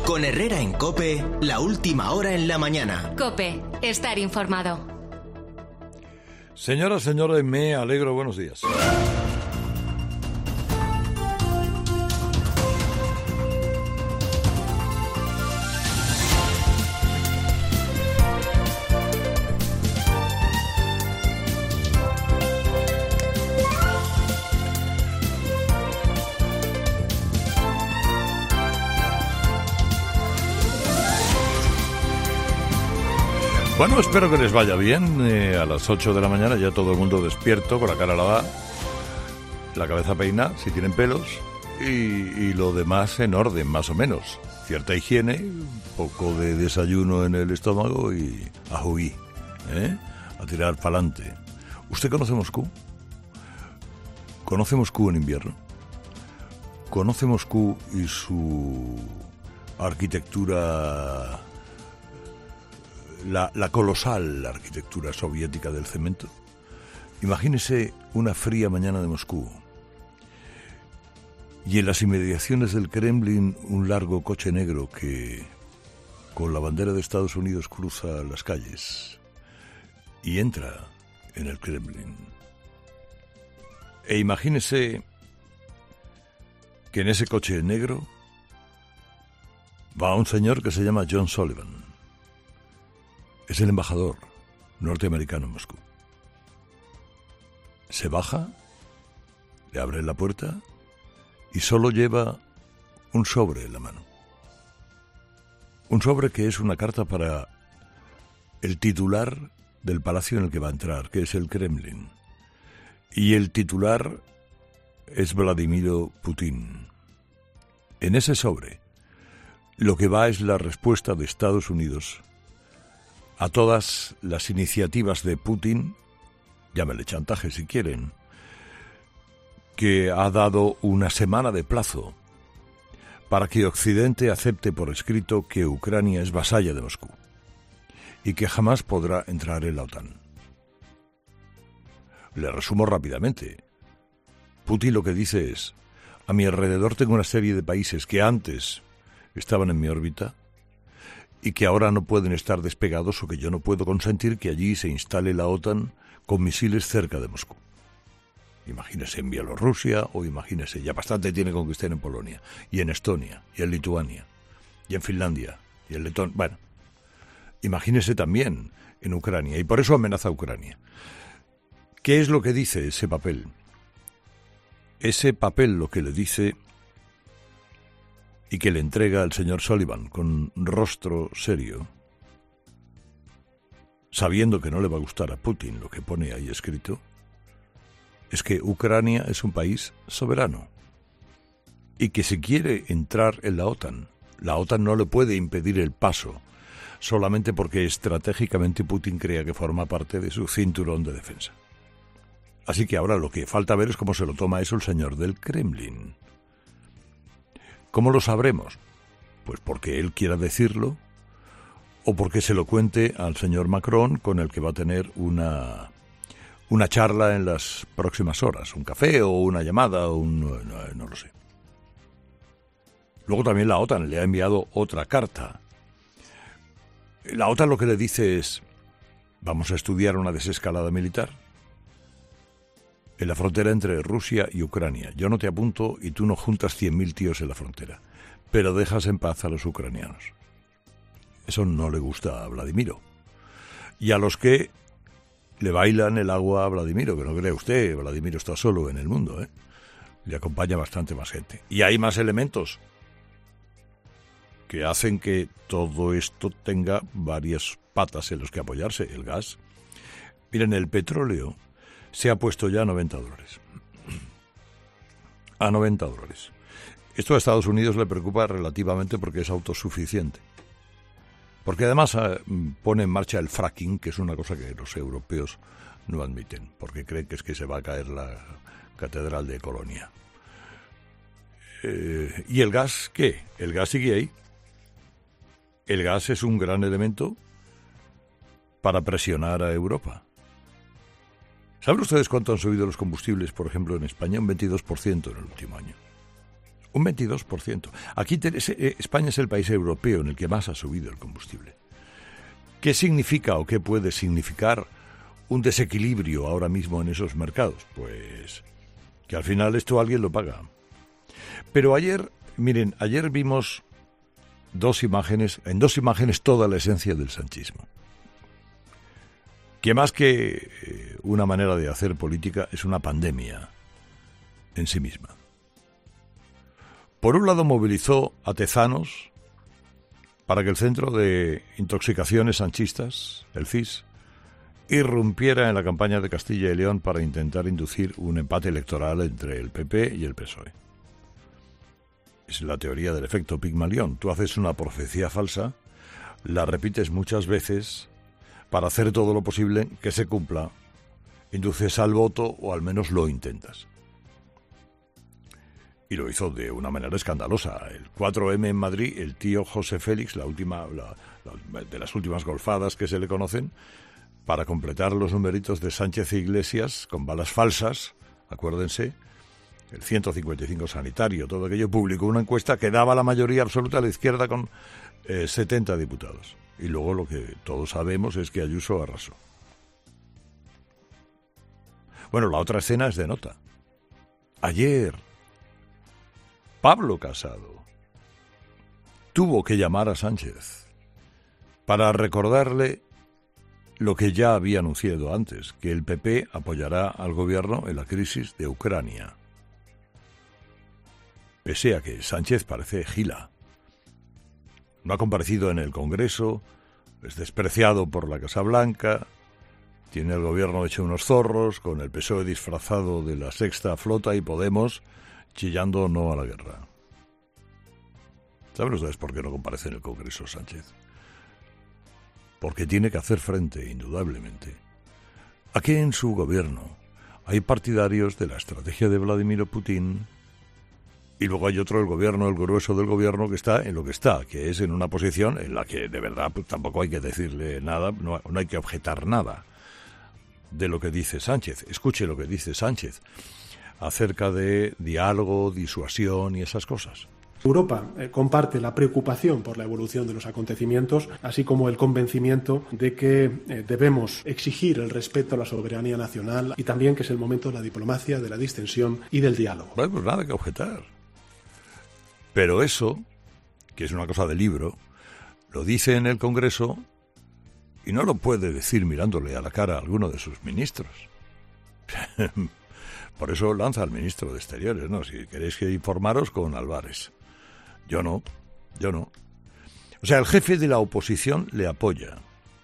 Con Herrera en COPE, la última hora en la mañana. COPE, estar informado. Señoras, señores, me alegro. Buenos días. Bueno, espero que les vaya bien. A las 8 de la mañana ya todo el mundo despierto, con la cara lavada, la cabeza peinada, si tienen pelos, y lo demás en orden, más o menos. Cierta higiene, un poco de desayuno en el estómago y a juí, a tirar para adelante. ¿Usted conoce Moscú? ¿Conoce Moscú en invierno? ¿Conoce Moscú y su arquitectura, la colosal arquitectura soviética del cemento? Imagínese una fría mañana de Moscú y en las inmediaciones del Kremlin un largo coche negro que con la bandera de Estados Unidos cruza las calles y entra en el Kremlin. E imagínese que en ese coche negro va un señor que se llama John Sullivan. Es el embajador norteamericano en Moscú. Se baja, le abren la puerta y solo lleva un sobre en la mano. Un sobre que es una carta para el titular del palacio en el que va a entrar, que es el Kremlin. Y el titular es Vladimir Putin. En ese sobre lo que va es la respuesta de Estados Unidos a todas las iniciativas de Putin, llámele chantaje si quieren, que ha dado una semana de plazo para que Occidente acepte por escrito que Ucrania es vasalla de Moscú y que jamás podrá entrar en la OTAN. Le resumo rápidamente. Putin lo que dice es: a mi alrededor tengo una serie de países que antes estaban en mi órbita y que ahora no pueden estar despegados, o que yo no puedo consentir que allí se instale la OTAN con misiles cerca de Moscú. Imagínese en Bielorrusia, o imagínese, ya bastante tiene con que estén en Polonia, y en Estonia, y en Lituania, y en Finlandia, y en Letonia. Bueno, imagínese también en Ucrania, y por eso amenaza a Ucrania. ¿Qué es lo que dice ese papel? Ese papel lo que le dice, y que le entrega al señor Sullivan con rostro serio, sabiendo que no le va a gustar a Putin lo que pone ahí escrito, es que Ucrania es un país soberano y que si quiere entrar en la OTAN no le puede impedir el paso solamente porque estratégicamente Putin crea que forma parte de su cinturón de defensa. Así que ahora lo que falta ver es cómo se lo toma eso el señor del Kremlin. ¿Cómo lo sabremos? Pues porque él quiera decirlo, o porque se lo cuente al señor Macron, con el que va a tener una charla en las próximas horas, un café o una llamada, no lo sé. Luego también la OTAN le ha enviado otra carta. La OTAN lo que le dice es: vamos a estudiar una desescalada militar en la frontera entre Rusia y Ucrania. Yo no te apunto y tú no juntas 100.000 tíos en la frontera, pero dejas en paz a los ucranianos. Eso no le gusta a Vladimiro. Y a los que le bailan el agua a Vladimiro, que no crea usted, Vladimiro está solo en el mundo, le acompaña bastante más gente. Y hay más elementos que hacen que todo esto tenga varias patas en los que apoyarse. El gas. Miren, el petróleo se ha puesto ya a $90. A $90. Esto a Estados Unidos le preocupa relativamente porque es autosuficiente. Porque además pone en marcha el fracking, que es una cosa que los europeos no admiten, porque creen que es que se va a caer la catedral de Colonia. ¿Y el gas qué? El gas sigue ahí. El gas es un gran elemento para presionar a Europa. ¿Saben ustedes cuánto han subido los combustibles, por ejemplo, en España? Un 22% en el último año. Un 22%. Aquí España es el país europeo en el que más ha subido el combustible. ¿Qué significa o qué puede significar un desequilibrio ahora mismo en esos mercados? Pues que al final esto alguien lo paga. Pero ayer vimos en dos imágenes toda la esencia del sanchismo. Que más que una manera de hacer política es una pandemia en sí misma. Por un lado movilizó a tezanos para que el Centro de Intoxicaciones Sanchistas, el CIS, irrumpiera en la campaña de Castilla y León para intentar inducir un empate electoral entre el PP y el PSOE. Es la teoría del efecto Pigmalión. Tú haces una profecía falsa, la repites muchas veces para hacer todo lo posible que se cumpla, induces al voto o al menos lo intentas. Y lo hizo de una manera escandalosa. El 4M en Madrid, el tío José Félix, de las últimas golfadas que se le conocen, para completar los numeritos de Sánchez e Iglesias con balas falsas, acuérdense, el 155 sanitario, todo aquello, publicó una encuesta que daba la mayoría absoluta a la izquierda con 70 diputados. Y luego lo que todos sabemos es que Ayuso arrasó. Bueno, la otra escena es de nota. Ayer, Pablo Casado tuvo que llamar a Sánchez para recordarle lo que ya había anunciado antes, que el PP apoyará al gobierno en la crisis de Ucrania. Pese a que Sánchez parece gila. No ha comparecido en el Congreso, es despreciado por la Casa Blanca, tiene el gobierno hecho unos zorros, con el PSOE disfrazado de la Sexta Flota y Podemos chillando no a la guerra. ¿Saben ustedes por qué no comparece en el Congreso Sánchez? Porque tiene que hacer frente, indudablemente, a que en su gobierno hay partidarios de la estrategia de Vladimir Putin y luego hay otro, el grueso del gobierno, que está en lo que está, que es en una posición en la que de verdad pues, tampoco hay que decirle nada, no hay que objetar nada de lo que dice Sánchez. Escuche lo que dice Sánchez acerca de diálogo, disuasión y esas cosas. Europa comparte la preocupación por la evolución de los acontecimientos, así como el convencimiento de que debemos exigir el respeto a la soberanía nacional y también que es el momento de la diplomacia, de la distensión y del diálogo. Bueno, pues nada que objetar. Pero eso, que es una cosa de libro, lo dice en el Congreso y no lo puede decir mirándole a la cara a alguno de sus ministros. Por eso lanza al ministro de Exteriores, ¿no? Si queréis que informaros con Álvarez. Yo no. O sea, el jefe de la oposición le apoya.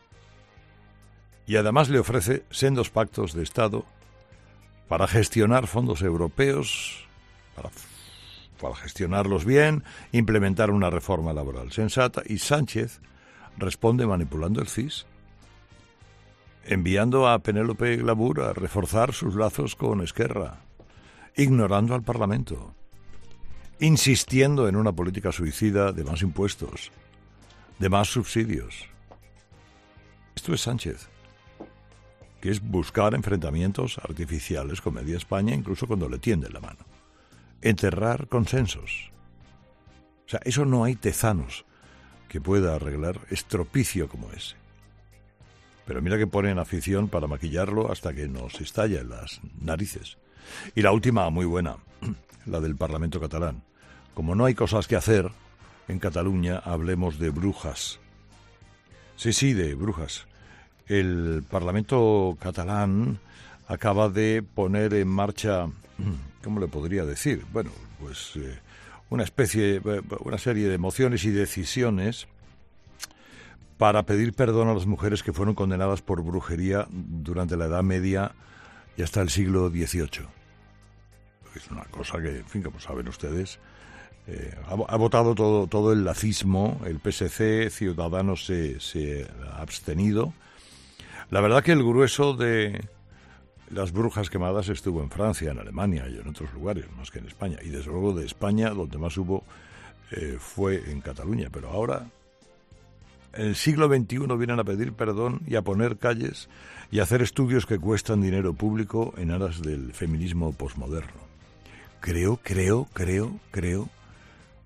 Y además le ofrece sendos pactos de Estado para gestionar fondos europeos, para gestionarlos bien, implementar una reforma laboral sensata. Y Sánchez responde manipulando el CIS, enviando a Penélope Glamour a reforzar sus lazos con Esquerra, ignorando al Parlamento, insistiendo en una política suicida de más impuestos, de más subsidios. Esto es Sánchez, que es buscar enfrentamientos artificiales con media España, incluso cuando le tienden la mano. Enterrar consensos. O sea, eso no hay tezanos que pueda arreglar estropicio como ese. Pero mira que ponen afición para maquillarlo hasta que nos estalla en las narices. Y la última, muy buena, la del Parlamento catalán. Como no hay cosas que hacer en Cataluña, hablemos de brujas. Sí, de brujas. El Parlamento catalán acaba de poner en marcha, ¿cómo le podría decir? Bueno, pues una serie de mociones y decisiones para pedir perdón a las mujeres que fueron condenadas por brujería durante la Edad Media y hasta el siglo XVIII. Es una cosa que, en fin, como saben ustedes, ha votado todo el lacismo, el PSC, Ciudadanos se ha abstenido. La verdad que el grueso de las brujas quemadas estuvo en Francia, en Alemania y en otros lugares, más que en España. Y desde luego de España, donde más hubo, fue en Cataluña. Pero ahora, en el siglo XXI, vienen a pedir perdón y a poner calles y a hacer estudios que cuestan dinero público en aras del feminismo posmoderno. Creo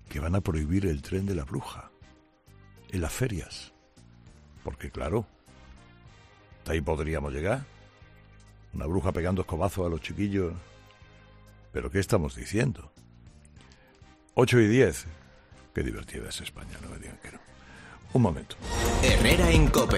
que van a prohibir el tren de la bruja en las ferias. Porque claro, hasta ahí podríamos llegar. Una bruja pegando escobazos a los chiquillos. ¿Pero qué estamos diciendo? 8:10. Qué divertida es España, no me digan que no. Un momento. Herrera en COPE.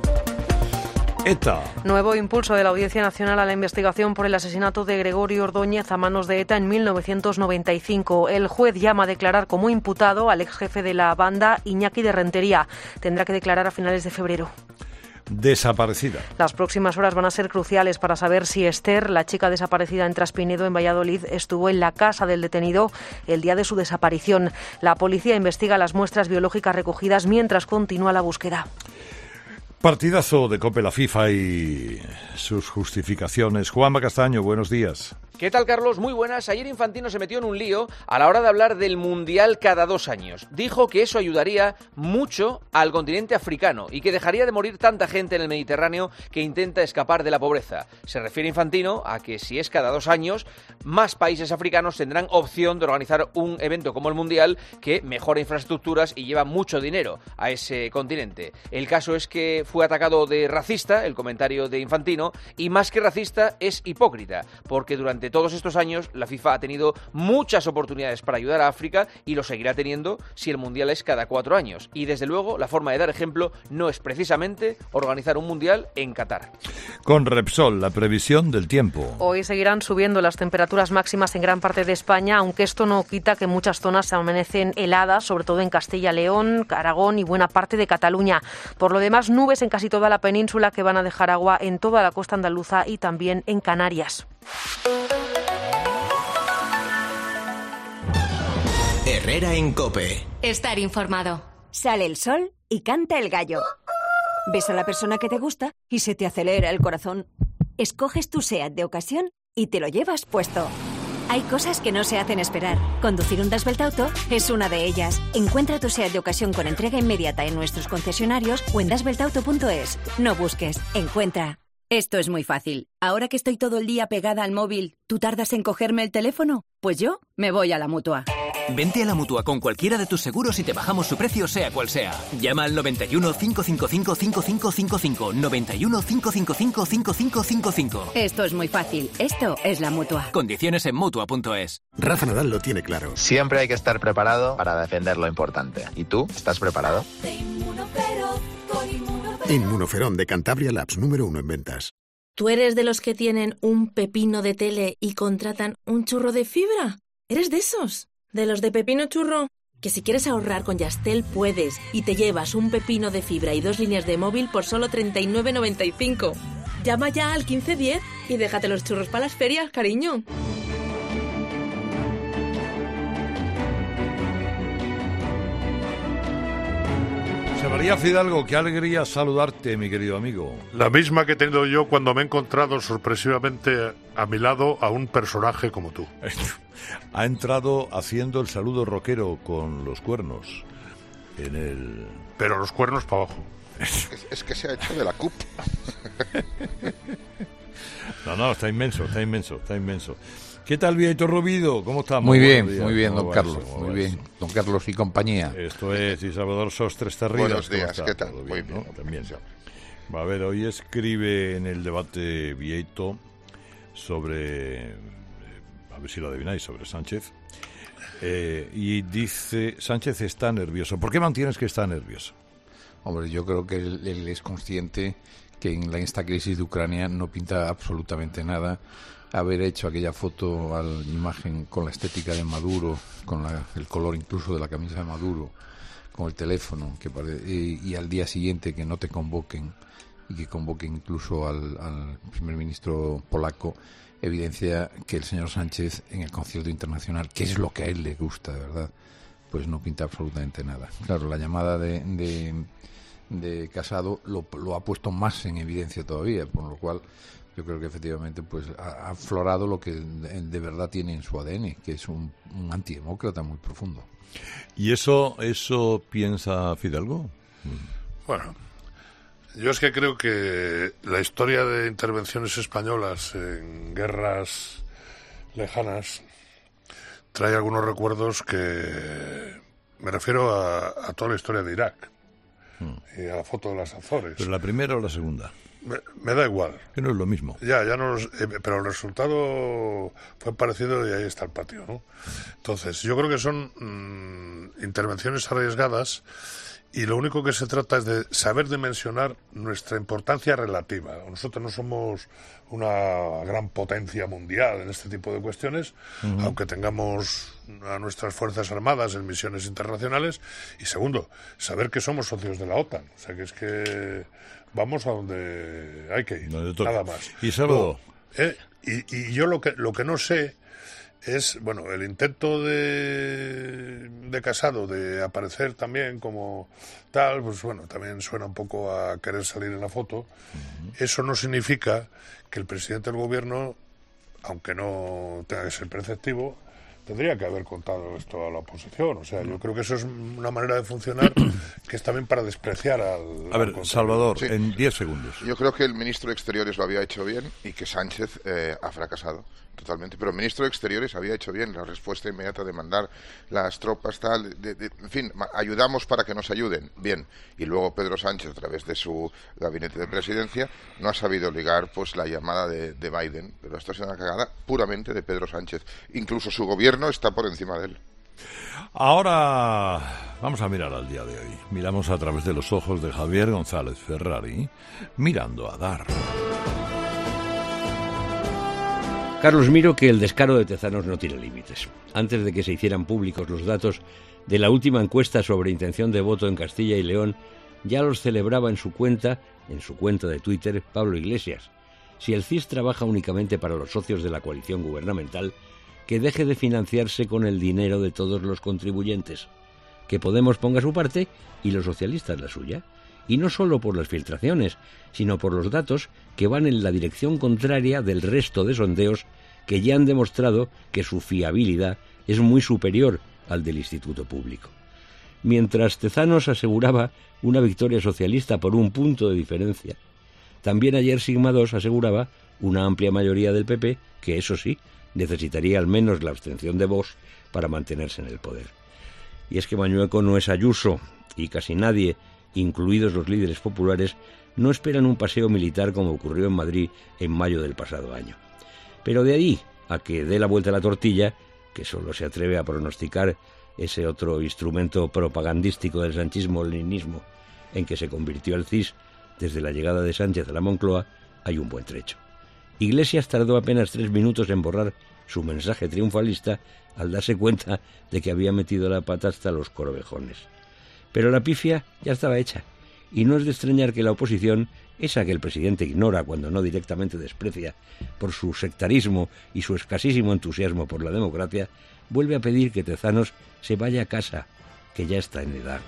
ETA. Nuevo impulso de la Audiencia Nacional a la investigación por el asesinato de Gregorio Ordóñez a manos de ETA en 1995. El juez llama a declarar como imputado al ex jefe de la banda, Iñaki de Rentería. Tendrá que declarar a finales de febrero. Desaparecida. Las próximas horas van a ser cruciales para saber si Esther, la chica desaparecida en Traspinedo, en Valladolid, estuvo en la casa del detenido el día de su desaparición. La policía investiga las muestras biológicas recogidas mientras continúa la búsqueda. Partidazo de COPE, la FIFA y sus justificaciones. Juanma Castaño, buenos días. ¿Qué tal, Carlos? Muy buenas. Ayer Infantino se metió en un lío a la hora de hablar del Mundial cada 2 años. Dijo que eso ayudaría mucho al continente africano y que dejaría de morir tanta gente en el Mediterráneo que intenta escapar de la pobreza. Se refiere Infantino a que si es cada 2 años, más países africanos tendrán opción de organizar un evento como el Mundial que mejora infraestructuras y lleva mucho dinero a ese continente. El caso es que fue atacado de racista, el comentario de Infantino, y más que racista es hipócrita, porque durante todos estos años la FIFA ha tenido muchas oportunidades para ayudar a África y lo seguirá teniendo si el Mundial es cada 4 años. Y desde luego la forma de dar ejemplo no es precisamente organizar un Mundial en Qatar. Con Repsol, la previsión del tiempo. Hoy seguirán subiendo las temperaturas máximas en gran parte de España, aunque esto no quita que muchas zonas se amanecen heladas, sobre todo en Castilla, León, Aragón y buena parte de Cataluña. Por lo demás, nubes en casi toda la península que van a dejar agua en toda la costa andaluza y también en Canarias. Herrera en COPE. Estar informado. Sale el sol y canta el gallo. Ves a la persona que te gusta y se te acelera el corazón. Escoges tu SEAT de ocasión y te lo llevas puesto. Hay cosas que no se hacen esperar. Conducir un Das Welt Auto es una de ellas. Encuentra tu SEAT de ocasión con entrega inmediata en nuestros concesionarios o en dasweltauto.es. No busques, encuentra. Esto es muy fácil. Ahora que estoy todo el día pegada al móvil, ¿tú tardas en cogerme el teléfono? Pues yo me voy a la Mutua. Vente a la Mutua con cualquiera de tus seguros y te bajamos su precio sea cual sea. Llama al 91 555 5555. 91 555 5555. Esto es muy fácil. Esto es la Mutua. Condiciones en Mutua.es. Rafa Nadal lo tiene claro. Siempre hay que estar preparado para defender lo importante. ¿Y tú? ¿Estás preparado? Inmunoferón de Cantabria Labs, número 1 en ventas. ¿Tú eres de los que tienen un pepino de tele y contratan un churro de fibra? ¿Eres de esos? ¿De los de pepino churro? Que si quieres ahorrar con Yastel puedes y te llevas un pepino de fibra y 2 líneas de móvil por solo 39,95. Llama ya al 1510 y déjate los churros para las ferias, cariño. José María Fidalgo, qué alegría saludarte, mi querido amigo. La misma que he tenido yo cuando me he encontrado sorpresivamente a mi lado a un personaje como tú. Ha entrado haciendo el saludo rockero con los cuernos en el... Pero los cuernos para abajo. Es que se ha hecho de la CUP. No, está inmenso. ¿Qué tal, Víctor Rubido? ¿Cómo estamos? Muy bien, don Carlos. Muy bien, don Carlos y compañía. Esto es, y Salvador Sostres Terridas. Buenos días, ¿qué tal? Muy bien, ¿no? También. A ver, hoy escribe en el debate Vieito sobre, a ver si lo adivináis, sobre Sánchez, y dice, Sánchez está nervioso. ¿Por qué mantienes que está nervioso? Hombre, yo creo que él es consciente que en esta crisis de Ucrania no pinta absolutamente nada haber hecho aquella foto a la imagen con la estética de Maduro, con el color incluso de la camisa de Maduro, con el teléfono, y al día siguiente que no te convoquen y que convoquen incluso al primer ministro polaco, evidencia que el señor Sánchez en el concierto internacional, que es lo que a él le gusta de verdad, pues no pinta absolutamente nada. Claro, la llamada de Casado lo ha puesto más en evidencia todavía, por lo cual yo creo que efectivamente pues ha aflorado lo que de verdad tiene en su ADN, que es un antidemócrata muy profundo. ¿Y eso piensa Fidalgo? Bueno, yo es que creo que la historia de intervenciones españolas en guerras lejanas trae algunos recuerdos que... Me refiero a toda la historia de Irak y a la foto de las Azores. ¿Pero la primera o la segunda? Me da igual. Que no es lo mismo. Ya no, pero el resultado fue parecido y ahí está el patio, ¿no? Entonces, yo creo que son intervenciones arriesgadas y lo único que se trata es de saber dimensionar nuestra importancia relativa. Nosotros no somos una gran potencia mundial en este tipo de cuestiones, aunque tengamos a nuestras Fuerzas Armadas en misiones internacionales. Y segundo, saber que somos socios de la OTAN. O sea, que es que vamos a donde hay que ir, nada más. Y Salvador. Y yo lo que no sé es, bueno, el intento de Casado de aparecer también como tal, pues bueno, también suena un poco a querer salir en la foto. Eso no significa que el presidente del gobierno, aunque no tenga que ser preceptivo, tendría que haber contado esto a la oposición. O sea, yo creo que eso es una manera de funcionar que es también para despreciar al... A ver, Salvador, sí. En 10 segundos. Yo creo que el ministro de Exteriores lo había hecho bien y que Sánchez ha fracasado totalmente. Pero el ministro de Exteriores había hecho bien la respuesta inmediata de mandar las tropas, tal... en fin, ayudamos para que nos ayuden. Bien. Y luego Pedro Sánchez, a través de su gabinete de presidencia, no ha sabido ligar pues la llamada de Biden. Pero esto es una cagada puramente de Pedro Sánchez. Incluso su gobierno está por encima de él. Ahora vamos a mirar al día de hoy. Miramos a través de los ojos de Javier González Ferrari, mirando a Dar. Carlos, miro que el descaro de Tezanos no tiene límites. Antes de que se hicieran públicos los datos de la última encuesta sobre intención de voto en Castilla y León, ya los celebraba en su cuenta de Twitter, Pablo Iglesias. Si el CIS trabaja únicamente para los socios de la coalición gubernamental, que deje de financiarse con el dinero de todos los contribuyentes, que Podemos ponga su parte y los socialistas la suya, y no solo por las filtraciones, sino por los datos que van en la dirección contraria del resto de sondeos que ya han demostrado que su fiabilidad es muy superior al del Instituto Público. Mientras Tezanos aseguraba una victoria socialista por 1 punto de diferencia, también ayer Sigma 2 aseguraba una amplia mayoría del PP, que eso sí, necesitaría al menos la abstención de Vox para mantenerse en el poder. Y es que Mañueco no es Ayuso, y casi nadie, incluidos los líderes populares, no esperan un paseo militar como ocurrió en Madrid en mayo del pasado año. Pero de ahí a que dé la vuelta a la tortilla, que solo se atreve a pronosticar ese otro instrumento propagandístico del sanchismo-leninismo en que se convirtió el CIS desde la llegada de Sánchez a la Moncloa, hay un buen trecho. Iglesias tardó apenas 3 minutos en borrar su mensaje triunfalista al darse cuenta de que había metido la pata hasta los corvejones. Pero la pifia ya estaba hecha, y no es de extrañar que la oposición, esa que el presidente ignora cuando no directamente desprecia por su sectarismo y su escasísimo entusiasmo por la democracia, vuelve a pedir que Tezanos se vaya a casa, que ya está en edad.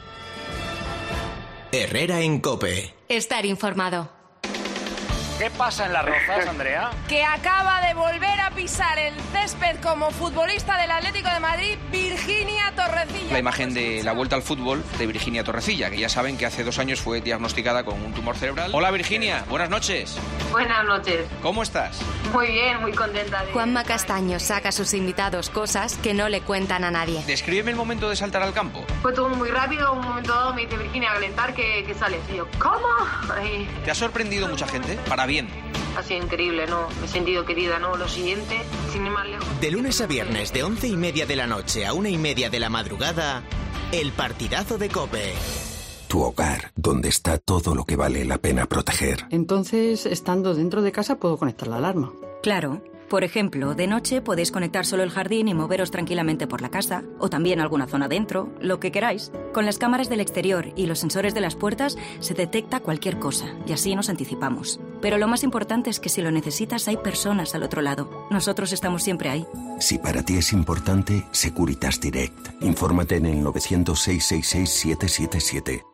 Herrera en COPE. Estar informado. ¿Qué pasa en Las Rozas, Andrea? Que acaba de volver a pisar el césped como futbolista del Atlético de Madrid, Virginia Torrecilla. La imagen de la vuelta al fútbol de Virginia Torrecilla, que ya saben que hace 2 años fue diagnosticada con un tumor cerebral. Hola Virginia, buenas noches. Buenas noches. ¿Cómo estás? Muy bien, muy contenta. Juanma Castaño saca a sus invitados cosas que no le cuentan a nadie. Descríbeme el momento de saltar al campo. Fue todo muy rápido, un momento dado me dice Virginia, a calentar que sales. Y yo, ¿cómo? Ay. ¿Te ha sorprendido mucha gente? Para bien. Ha sido increíble, ¿no? Me he sentido querida, ¿no? Lo siguiente, sin ir más lejos. De lunes a viernes, de 11:30 de la noche a 1:30 de la madrugada, el partidazo de COPE. Tu hogar, donde está todo lo que vale la pena proteger. Entonces, estando dentro de casa, puedo conectar la alarma. Claro. Por ejemplo, de noche podéis conectar solo el jardín y moveros tranquilamente por la casa, o también alguna zona dentro, lo que queráis. Con las cámaras del exterior y los sensores de las puertas se detecta cualquier cosa, y así nos anticipamos. Pero lo más importante es que si lo necesitas hay personas al otro lado. Nosotros estamos siempre ahí. Si para ti es importante, Securitas Direct. Infórmate en el 900-666-777.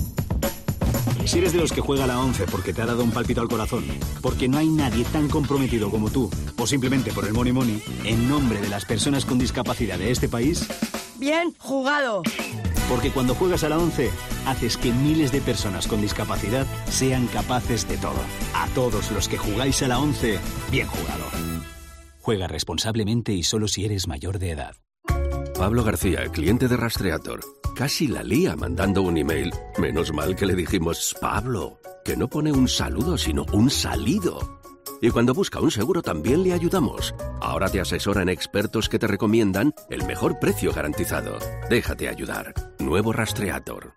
Si eres de los que juega a la 11 porque te ha dado un pálpito al corazón, porque no hay nadie tan comprometido como tú, o simplemente por el money money, en nombre de las personas con discapacidad de este país... ¡Bien jugado! Porque cuando juegas a la 11, haces que miles de personas con discapacidad sean capaces de todo. A todos los que jugáis a la 11, bien jugado. Juega responsablemente y solo si eres mayor de edad. Pablo García, cliente de Rastreator. Casi la lía mandando un email. Menos mal que le dijimos, Pablo, que no pone un saludo sino un salido. Y cuando busca un seguro también le ayudamos. Ahora te asesoran expertos que te recomiendan el mejor precio garantizado. Déjate ayudar. Nuevo Rastreator.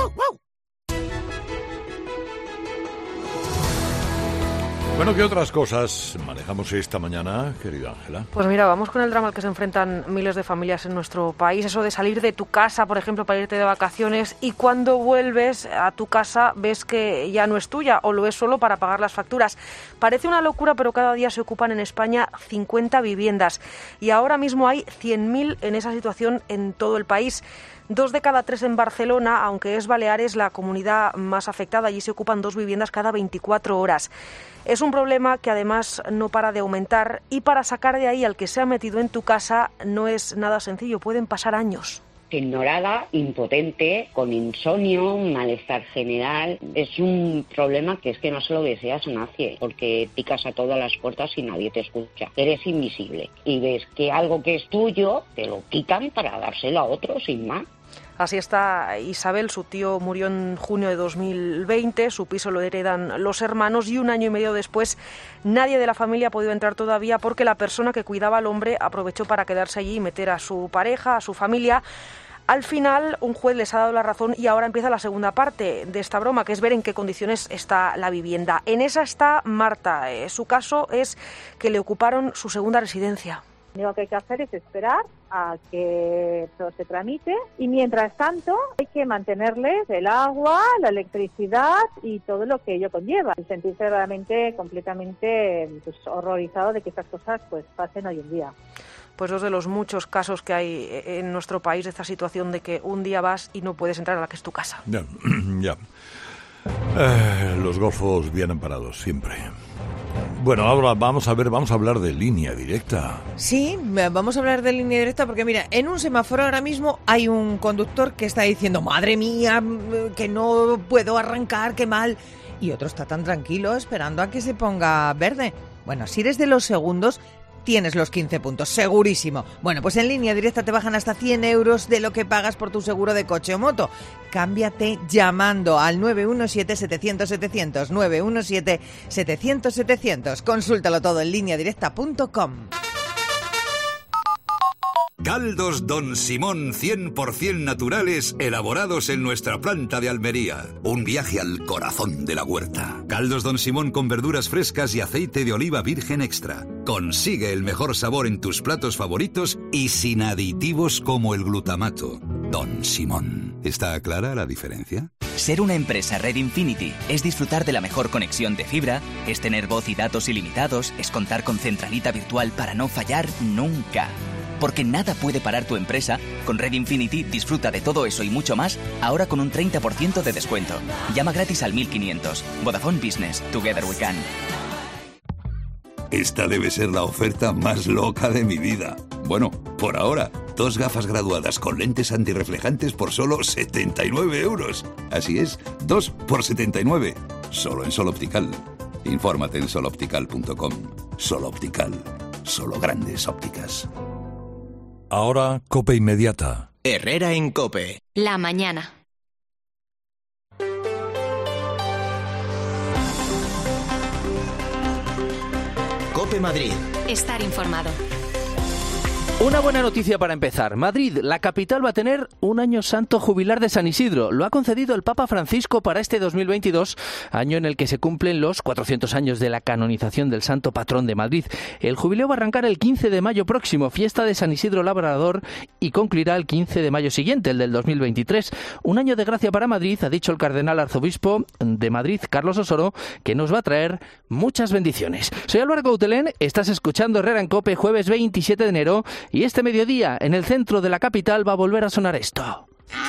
Bueno, ¿qué otras cosas manejamos esta mañana, querida Ángela? Pues mira, vamos con el drama al que se enfrentan miles de familias en nuestro país. Eso de salir de tu casa, por ejemplo, para irte de vacaciones, y cuando vuelves a tu casa ves que ya no es tuya o lo es solo para pagar las facturas. Parece una locura, pero cada día se ocupan en España 50 viviendas. Y ahora mismo hay 100.000 en esa situación en todo el país. 2 de cada 3 en Barcelona, aunque es Baleares la comunidad más afectada. Allí se ocupan 2 viviendas cada 24 horas. Es un problema que además no para de aumentar, y para sacar de ahí al que se ha metido en tu casa no es nada sencillo, pueden pasar años. Ignorada, impotente, con insomnio, un malestar general. Es un problema que es que no se lo deseas a nadie, porque picas a todas las puertas y nadie te escucha. Eres invisible y ves que algo que es tuyo te lo quitan para dárselo a otro sin más. Así está Isabel, su tío murió en junio de 2020, su piso lo heredan los hermanos y 1 año y medio después nadie de la familia ha podido entrar todavía porque la persona que cuidaba al hombre aprovechó para quedarse allí y meter a su pareja, a su familia. Al final, un juez les ha dado la razón y ahora empieza la segunda parte de esta broma, que es ver en qué condiciones está la vivienda. En esa está Marta. Su caso es que le ocuparon su segunda residencia. Lo único que hay que hacer es esperar a que todo se tramite y mientras tanto hay que mantenerles el agua, la electricidad y todo lo que ello conlleva. Y sentirse realmente completamente horrorizado de que estas cosas pasen hoy en día. Pues 2 de los muchos casos que hay en nuestro país de esta situación de que un día vas y no puedes entrar a la que es tu casa. Ya. Los golfos bien amparados, siempre. Bueno, ahora vamos a hablar de línea directa. Sí, vamos a hablar de línea directa porque mira, en un semáforo ahora mismo hay un conductor que está diciendo, madre mía, que no puedo arrancar, qué mal. Y otro está tan tranquilo esperando a que se ponga verde. Bueno, si eres de los segundos, tienes los 15 puntos, segurísimo. Bueno, pues en línea directa te bajan hasta 100 euros de lo que pagas por tu seguro de coche o moto. Cámbiate llamando al 917-700-700, 917-700-700. Consúltalo todo en lineadirecta.com. Caldos Don Simón 100% naturales elaborados en nuestra planta de Almería. Un viaje al corazón de la huerta. Caldos Don Simón con verduras frescas y aceite de oliva virgen extra. Consigue el mejor sabor en tus platos favoritos y sin aditivos como el glutamato. Don Simón. ¿Está clara la diferencia? Ser una empresa Red Infinity es disfrutar de la mejor conexión de fibra, es tener voz y datos ilimitados, es contar con centralita virtual para no fallar nunca. Porque nada puede parar tu empresa. Con Red Infinity disfruta de todo eso y mucho más, ahora con un 30% de descuento. Llama gratis al 1500. Vodafone Business. Together we can. Esta debe ser la oferta más loca de mi vida. Bueno, por ahora, 2 gafas graduadas con lentes antirreflejantes por solo 79 euros. Así es, 2 por 79. Solo en Sol Optical. Infórmate en soloptical.com. Sol Optical. Solo grandes ópticas. Ahora, COPE Inmediata. Herrera en COPE. La mañana. COPE Madrid. Estar informado. Una buena noticia para empezar. Madrid, la capital, va a tener un año santo jubilar de San Isidro. Lo ha concedido el Papa Francisco para este 2022, año en el que se cumplen los 400 años de la canonización del santo patrón de Madrid. El jubileo va a arrancar el 15 de mayo próximo, fiesta de San Isidro Labrador, y concluirá el 15 de mayo siguiente, el del 2023. Un año de gracia para Madrid, ha dicho el cardenal arzobispo de Madrid, Carlos Osoro, que nos va a traer muchas bendiciones. Soy Álvaro Coutelén, estás escuchando Herrera en COPE, jueves 27 de enero, y este mediodía, en el centro de la capital, va a volver a sonar esto.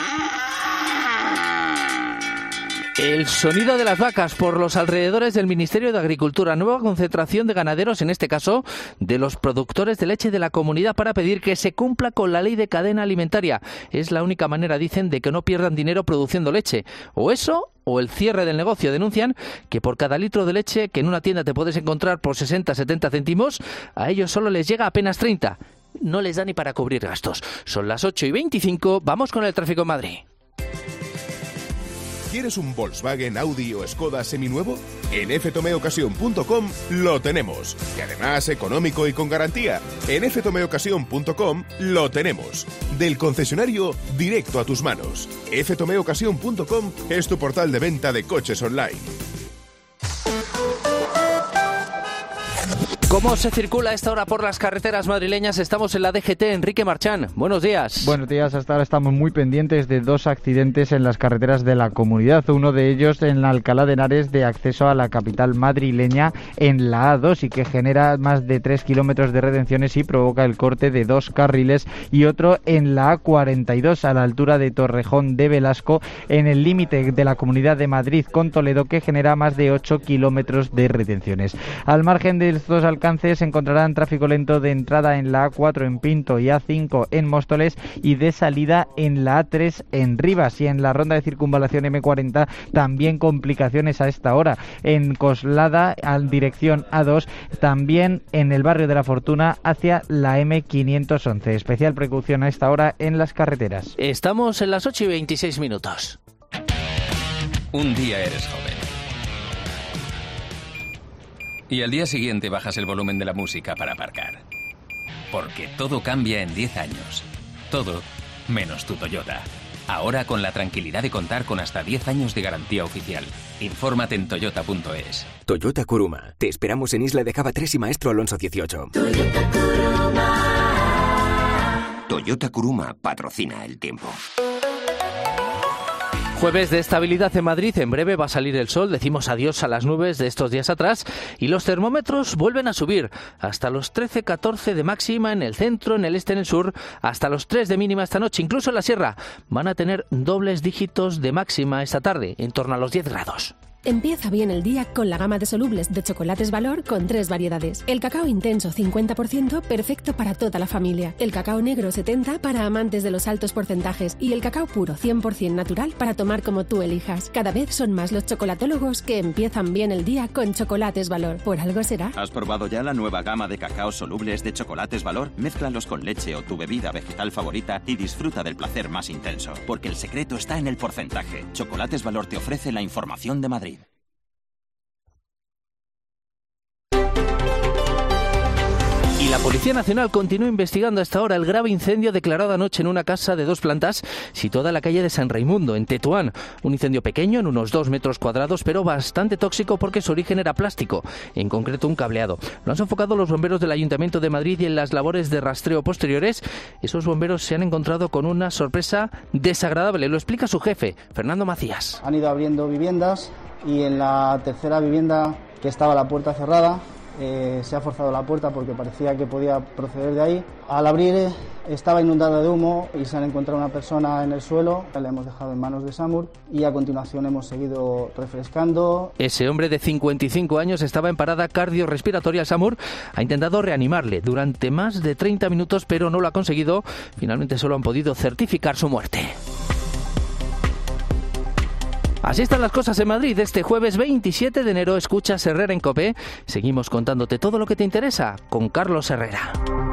El sonido de las vacas por los alrededores del Ministerio de Agricultura. Nueva concentración de ganaderos, en este caso de los productores de leche de la comunidad, para pedir que se cumpla con la ley de cadena alimentaria. Es la única manera, dicen, de que no pierdan dinero produciendo leche. O eso, o el cierre del negocio. Denuncian que por cada litro de leche que en una tienda te puedes encontrar por 60-70 céntimos, a ellos solo les llega apenas 30. no les da ni para cubrir gastos. Son las 8:25, vamos con el tráfico en Madrid. ¿Quieres un Volkswagen, Audi o Skoda seminuevo? En ftomeocasión.com lo tenemos. Y además económico y con garantía. En ftomeocasión.com lo tenemos. Del concesionario directo a tus manos. ftomeocasión.com es tu portal de venta de coches online. ¿Cómo se circula a esta hora por las carreteras madrileñas? Estamos en la DGT. Enrique Marchán, buenos días. Buenos días, hasta ahora estamos muy pendientes de 2 accidentes en las carreteras de la comunidad. Uno de ellos en la Alcalá de Henares, de acceso a la capital madrileña en la A2, y que genera más de 3 kilómetros de retenciones y provoca el corte de 2 carriles, y otro en la A42 a la altura de Torrejón de Velasco, en el límite de la Comunidad de Madrid con Toledo, que genera más de 8 kilómetros de retenciones. Al margen de estos alcances encontrarán tráfico lento de entrada en la A4 en Pinto y A5 en Móstoles, y de salida en la A3 en Rivas, y en la ronda de circunvalación M40 también complicaciones a esta hora en Coslada en dirección A2, también en el barrio de la Fortuna hacia la M511. Especial precaución a esta hora en las carreteras. Estamos en las 8:26. Un día eres joven y al día siguiente bajas el volumen de la música para aparcar. Porque todo cambia en 10 años. Todo menos tu Toyota. Ahora con la tranquilidad de contar con hasta 10 años de garantía oficial. Infórmate en toyota.es. Toyota Kuruma. Te esperamos en Isla de Java 3 y Maestro Alonso 18. Toyota Kuruma. Toyota Kuruma patrocina el tiempo. Jueves de estabilidad en Madrid, en breve va a salir el sol, decimos adiós a las nubes de estos días atrás y los termómetros vuelven a subir hasta los 13-14 de máxima en el centro, en el este, en el sur, hasta los 3 de mínima esta noche, incluso en la sierra van a tener dobles dígitos de máxima esta tarde, en torno a los 10 grados. Empieza bien el día con la gama de solubles de Chocolates Valor con 3 variedades. El cacao intenso 50%, perfecto para toda la familia. El cacao negro 70% para amantes de los altos porcentajes. Y el cacao puro 100% natural para tomar como tú elijas. Cada vez son más los chocolatólogos que empiezan bien el día con Chocolates Valor. Por algo será. ¿Has probado ya la nueva gama de cacao solubles de Chocolates Valor? Mézclalos con leche o tu bebida vegetal favorita y disfruta del placer más intenso. Porque el secreto está en el porcentaje. Chocolates Valor te ofrece la información de Madrid. Y la Policía Nacional continúa investigando hasta ahora el grave incendio declarado anoche en una casa de 2 plantas situada en la calle de San Raimundo, en Tetuán. Un incendio pequeño, en unos 2 metros cuadrados, pero bastante tóxico porque su origen era plástico, en concreto un cableado. Lo han sofocado los bomberos del Ayuntamiento de Madrid y en las labores de rastreo posteriores, esos bomberos se han encontrado con una sorpresa desagradable. Lo explica su jefe, Fernando Macías. Han ido abriendo viviendas y en la tercera vivienda, que estaba la puerta cerrada, se ha forzado la puerta porque parecía que podía proceder de ahí. Al abrir estaba inundada de humo y se han encontrado una persona en el suelo. La hemos dejado en manos de SAMUR y a continuación hemos seguido refrescando. Ese hombre de 55 años estaba en parada cardiorrespiratoria. SAMUR ha intentado reanimarle durante más de 30 minutos, pero no lo ha conseguido. Finalmente solo han podido certificar su muerte. Así están las cosas en Madrid. Este jueves 27 de enero escuchas Herrera en COPE. Seguimos contándote todo lo que te interesa con Carlos Herrera.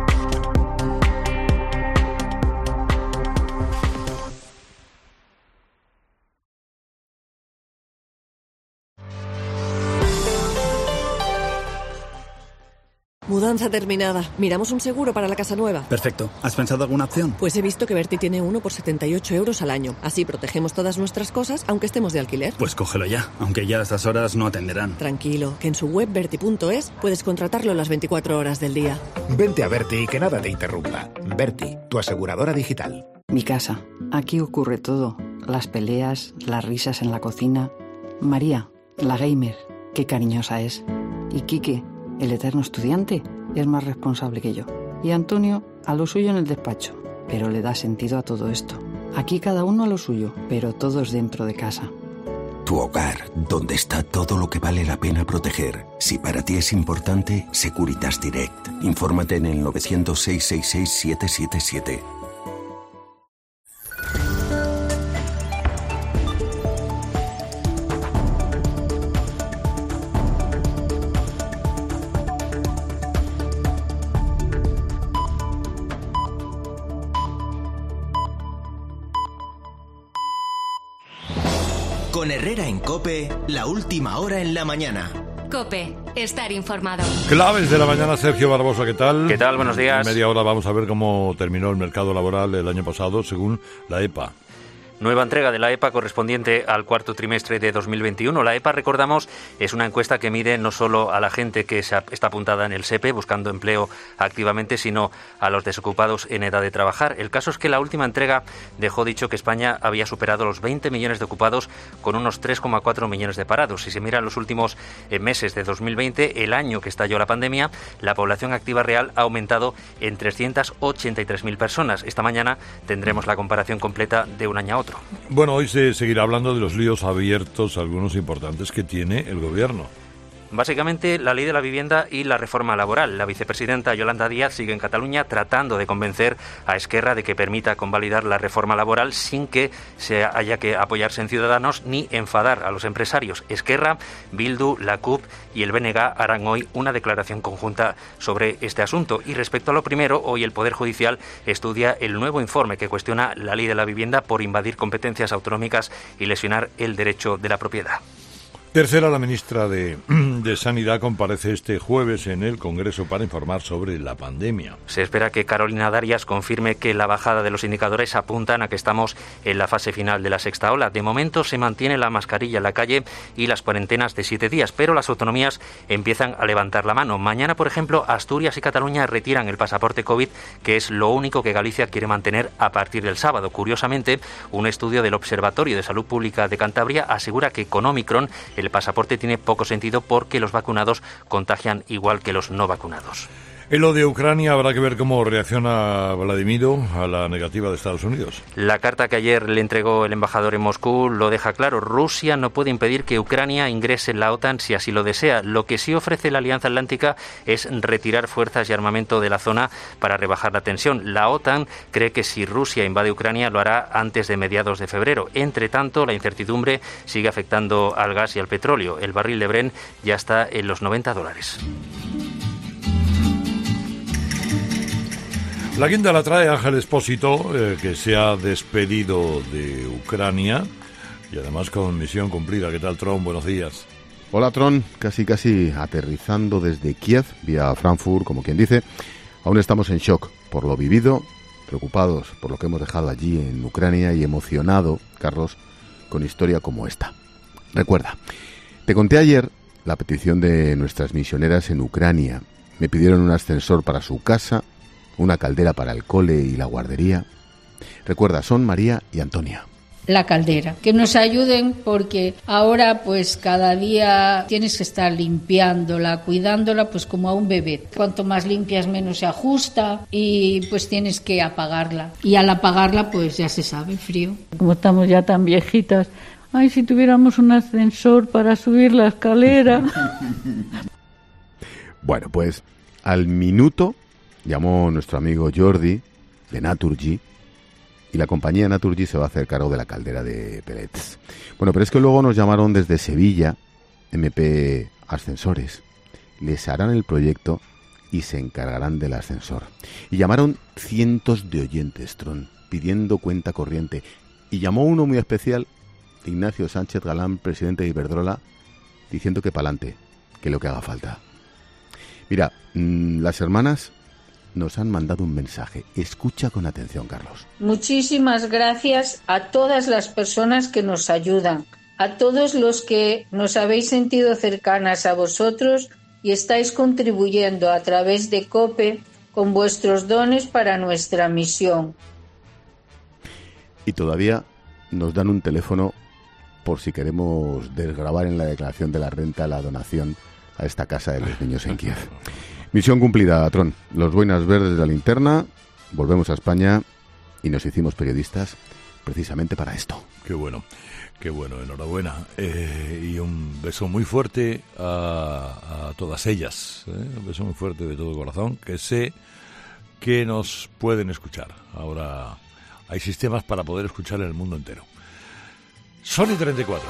Mudanza terminada. ¿Miramos un seguro para la casa nueva? Perfecto. ¿Has pensado alguna opción? Pues he visto que Berti tiene uno por 78 euros al año. Así protegemos todas nuestras cosas, aunque estemos de alquiler. Pues cógelo ya, aunque ya a estas horas no atenderán. Tranquilo, que en su web berti.es puedes contratarlo las 24 horas del día. Vente a Berti y que nada te interrumpa. Berti, tu aseguradora digital. Mi casa. Aquí ocurre todo. Las peleas, las risas en la cocina. María, la gamer, qué cariñosa es. Y Quique, el eterno estudiante, es más responsable que yo. Y Antonio, a lo suyo en el despacho, pero le da sentido a todo esto. Aquí cada uno a lo suyo, pero todos dentro de casa. Tu hogar, donde está todo lo que vale la pena proteger. Si para ti es importante, Securitas Direct. Infórmate en el 900-666-777. Con Herrera en COPE, la última hora en la mañana. COPE, estar informado. Claves de la mañana, Sergio Barbosa, ¿qué tal? ¿Qué tal? Buenos días. En media hora vamos a ver cómo terminó el mercado laboral el año pasado, según la EPA. Nueva entrega de la EPA correspondiente al cuarto trimestre de 2021. La EPA, recordamos, es una encuesta que mide no solo a la gente que está apuntada en el SEPE buscando empleo activamente, sino a los desocupados en edad de trabajar. El caso es que la última entrega dejó dicho que España había superado los 20 millones de ocupados con unos 3,4 millones de parados. Si se miran los últimos meses de 2020, el año que estalló la pandemia, la población activa real ha aumentado en 383.000 personas. Esta mañana tendremos la comparación completa de un año a otro. Bueno, hoy se seguirá hablando de los líos abiertos, algunos importantes, que tiene el gobierno. Básicamente, la ley de la vivienda y la reforma laboral. La vicepresidenta Yolanda Díaz sigue en Cataluña tratando de convencer a Esquerra de que permita convalidar la reforma laboral sin que se haya que apoyarse en Ciudadanos ni enfadar a los empresarios. Esquerra, Bildu, la CUP y el BNG harán hoy una declaración conjunta sobre este asunto. Y respecto a lo primero, hoy el Poder Judicial estudia el nuevo informe que cuestiona la ley de la vivienda por invadir competencias autonómicas y lesionar el derecho de la propiedad. Tercera, la ministra de Sanidad comparece este jueves en el Congreso para informar sobre la pandemia. Se espera que Carolina Darias confirme que la bajada de los indicadores apuntan a que estamos en la fase final de la sexta ola. De momento se mantiene la mascarilla en la calle y las cuarentenas de 7 días, pero las autonomías empiezan a levantar la mano. Mañana, por ejemplo, Asturias y Cataluña retiran el pasaporte COVID, que es lo único que Galicia quiere mantener a partir del sábado. Curiosamente, un estudio del Observatorio de Salud Pública de Cantabria asegura que con Omicron el pasaporte tiene poco sentido porque los vacunados contagian igual que los no vacunados. En lo de Ucrania habrá que ver cómo reacciona Vladimir a la negativa de Estados Unidos. La carta que ayer le entregó el embajador en Moscú lo deja claro. Rusia no puede impedir que Ucrania ingrese en la OTAN si así lo desea. Lo que sí ofrece la Alianza Atlántica es retirar fuerzas y armamento de la zona para rebajar la tensión. La OTAN cree que si Rusia invade Ucrania lo hará antes de mediados de febrero. Entre tanto, la incertidumbre sigue afectando al gas y al petróleo. El barril de Brent ya está en los $90. La guinda la trae Ángel Expósito, que se ha despedido de Ucrania y además con misión cumplida. ¿Qué tal, Tron? Buenos días. Hola, Tron. Casi aterrizando desde Kiev, vía Frankfurt, como quien dice. Aún estamos en shock por lo vivido, preocupados por lo que hemos dejado allí en Ucrania y emocionado, Carlos, con historia como esta. Recuerda, te conté ayer la petición de nuestras misioneras en Ucrania. Me pidieron un ascensor para su casa, una caldera para el cole y la guardería. Recuerda, son María y Antonia. La caldera, que nos ayuden porque ahora pues cada día tienes que estar limpiándola, cuidándola pues como a un bebé. Cuanto más limpias menos se ajusta y pues tienes que apagarla. Y al apagarla pues ya se sabe, el frío. Como estamos ya tan viejitas, ay, si tuviéramos un ascensor para subir la escalera. Bueno, pues al minuto llamó nuestro amigo Jordi de Naturgy y la compañía Naturgy se va a hacer cargo de la caldera de pellets. Bueno, pero es que luego nos llamaron desde Sevilla, MP Ascensores. Les harán el proyecto y se encargarán del ascensor. Y llamaron cientos de oyentes, Tron, pidiendo cuenta corriente. Y llamó uno muy especial, Ignacio Sánchez Galán, presidente de Iberdrola, diciendo que pa'lante, que lo que haga falta. Mira, las hermanas nos han mandado un mensaje. Escucha con atención, Carlos. Muchísimas gracias a todas las personas que nos ayudan, a todos los que nos habéis sentido cercanas a vosotros y estáis contribuyendo a través de COPE con vuestros dones para nuestra misión. Y todavía nos dan un teléfono por si queremos desgravar en la declaración de la renta la donación a esta casa de los niños en Kiev. Misión cumplida, Tron. Los boinas verdes de la linterna, volvemos a España y nos hicimos periodistas precisamente para esto. Qué bueno, enhorabuena. Y un beso muy fuerte a todas ellas. Un beso muy fuerte de todo corazón, que sé que nos pueden escuchar. Ahora hay sistemas para poder escuchar en el mundo entero. Sony 34.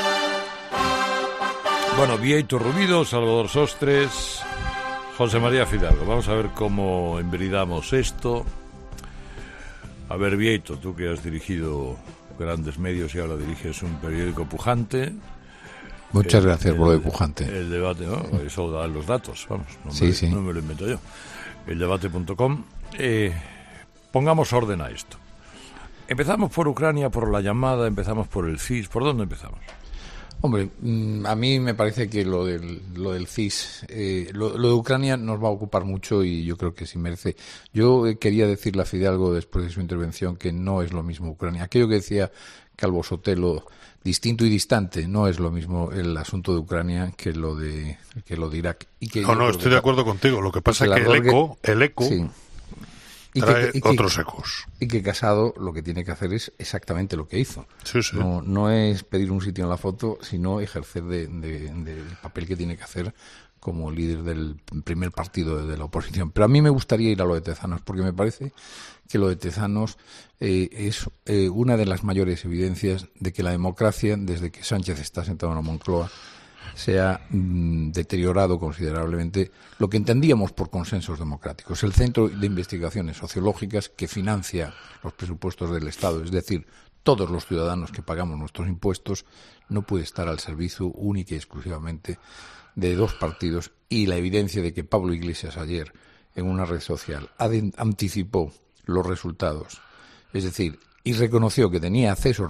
Bueno, Vieito Rubido, Salvador Sostres, José María Fidalgo. Vamos a ver cómo enveridamos esto. A ver, Vieito, tú que has dirigido grandes medios y ahora diriges un periódico pujante. Muchas gracias por lo de pujante. El debate, ¿no? Eso da los datos, vamos. No me lo invento yo. Eldebate.com. Pongamos orden a esto. Empezamos por Ucrania, por la llamada, empezamos por el CIS. ¿Por dónde empezamos? Hombre, a mí me parece que lo del CIS, lo de Ucrania nos va a ocupar mucho y yo creo que sí merece. Yo quería decirle a Fidalgo después de su intervención que no es lo mismo Ucrania. Aquello que decía Calvo Sotelo, distinto y distante, no es lo mismo el asunto de Ucrania que lo de Irak. Y que no, estoy de acuerdo contigo. Lo que pasa es que el eco sí. Trae otros ecos. Y que Casado lo que tiene que hacer es exactamente lo que hizo. Sí. No es pedir un sitio en la foto, sino ejercer del papel que tiene que hacer como líder del primer partido de la oposición. Pero a mí me gustaría ir a lo de Tezanos, porque me parece que lo de Tezanos es una de las mayores evidencias de que la democracia, desde que Sánchez está sentado en la Moncloa, se ha deteriorado considerablemente lo que entendíamos por consensos democráticos. El Centro de Investigaciones Sociológicas que financia los presupuestos del Estado, es decir, todos los ciudadanos que pagamos nuestros impuestos, no puede estar al servicio única y exclusivamente de dos partidos. Y la evidencia de que Pablo Iglesias ayer en una red social anticipó los resultados, es decir, y reconoció que tenía acceso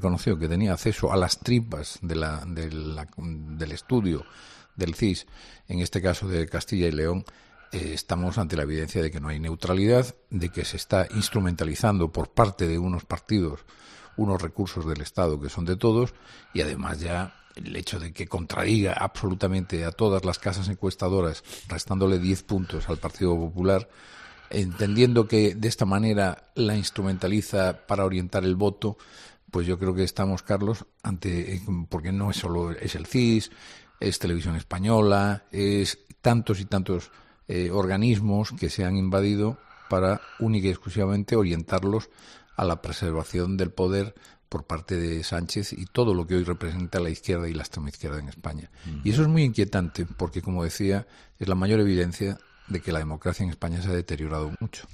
a las tripas del estudio del CIS, en este caso de Castilla y León. Estamos ante la evidencia de que no hay neutralidad, de que se está instrumentalizando por parte de unos partidos unos recursos del Estado que son de todos, y además ya el hecho de que contradiga absolutamente a todas las casas encuestadoras, restándole 10 puntos al Partido Popular, entendiendo que de esta manera la instrumentaliza para orientar el voto, pues yo creo que estamos, Carlos, porque no es solo es el CIS, es Televisión Española, es tantos y tantos organismos que se han invadido para única y exclusivamente orientarlos a la preservación del poder por parte de Sánchez y todo lo que hoy representa la izquierda y la extrema izquierda en España. Y eso es muy inquietante porque, como decía, es la mayor evidencia de que la democracia en España se ha deteriorado mucho.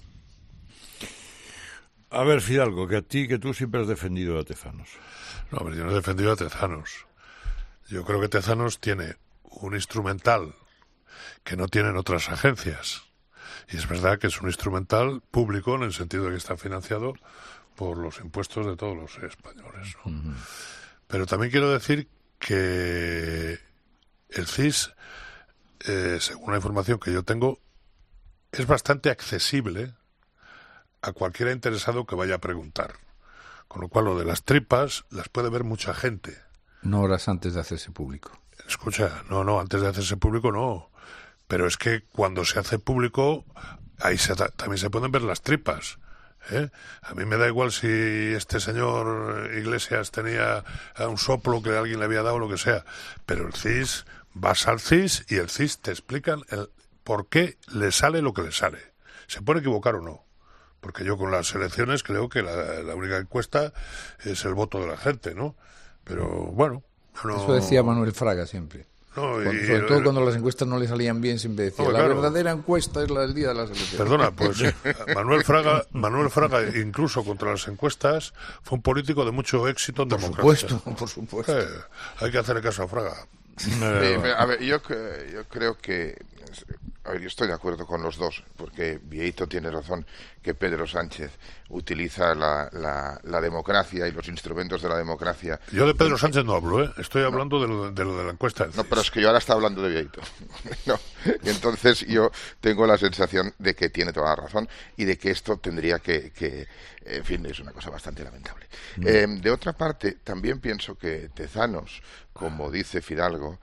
A ver, Fidalgo, que tú siempre has defendido a Tezanos. No, hombre, yo no he defendido a Tezanos. Yo creo que Tezanos tiene un instrumental que no tienen otras agencias. Y es verdad que es un instrumental público en el sentido de que está financiado por los impuestos de todos los españoles, ¿no? Uh-huh. Pero también quiero decir que el CIS, según la información que yo tengo, es bastante accesible a cualquiera interesado que vaya a preguntar. Con lo cual, lo de las tripas las puede ver mucha gente. No horas antes de hacerse público. Escucha, no, antes de hacerse público no. Pero es que cuando se hace público, ahí también se pueden ver las tripas. A mí me da igual si este señor Iglesias tenía un soplo que alguien le había dado o lo que sea. Pero el CIS, vas al CIS y el CIS te explican por qué le sale lo que le sale. Se puede equivocar o no. Porque yo con las elecciones creo que la única encuesta es el voto de la gente, ¿no? Pero bueno. Eso decía Manuel Fraga siempre. Sobre todo cuando las encuestas no le salían bien, siempre decía, la verdadera encuesta es la del día de las elecciones. Perdona, pues Manuel Fraga, incluso contra las encuestas, fue un político de mucho éxito en democracia. Por supuesto. Hay que hacerle caso a Fraga. A ver, yo creo que... A ver, yo estoy de acuerdo con los dos, porque Vieito tiene razón que Pedro Sánchez utiliza la democracia y los instrumentos de la democracia. Yo de Pedro Sánchez no hablo, estoy hablando de lo de la encuesta. No, pero es que yo ahora estaba hablando de Vieito. No. Y entonces yo tengo la sensación de que tiene toda la razón y de que esto tendría que en fin, es una cosa bastante lamentable. De otra parte, también pienso que Tezanos, como dice Fidalgo,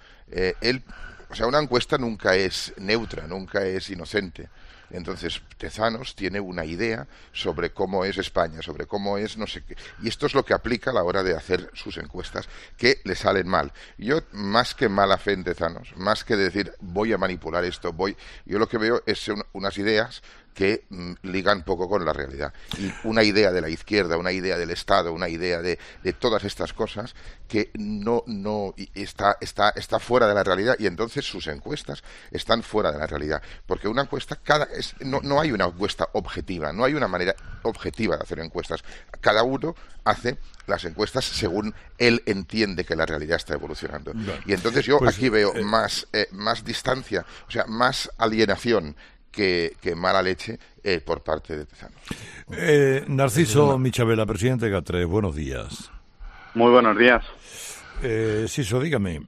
o sea, una encuesta nunca es neutra, nunca es inocente. Entonces, Tezanos tiene una idea sobre cómo es España, sobre cómo es no sé qué. Y esto es lo que aplica a la hora de hacer sus encuestas, que le salen mal. Yo, más que mala fe en Tezanos, más que decir voy a manipular esto, yo lo que veo es unas ideas que ligan poco con la realidad. Y una idea de la izquierda, una idea del Estado, una idea de todas estas cosas que no está fuera de la realidad, y entonces sus encuestas están fuera de la realidad. Porque una encuesta, no hay una encuesta objetiva, no hay una manera objetiva de hacer encuestas. Cada uno hace las encuestas según él entiende que la realidad está evolucionando. Y entonces yo aquí veo más distancia, o sea, más alienación que mala leche por parte de Tezanos. Narciso Michavela, presidente de GAT3, buenos días. Muy buenos días. Siso, dígame,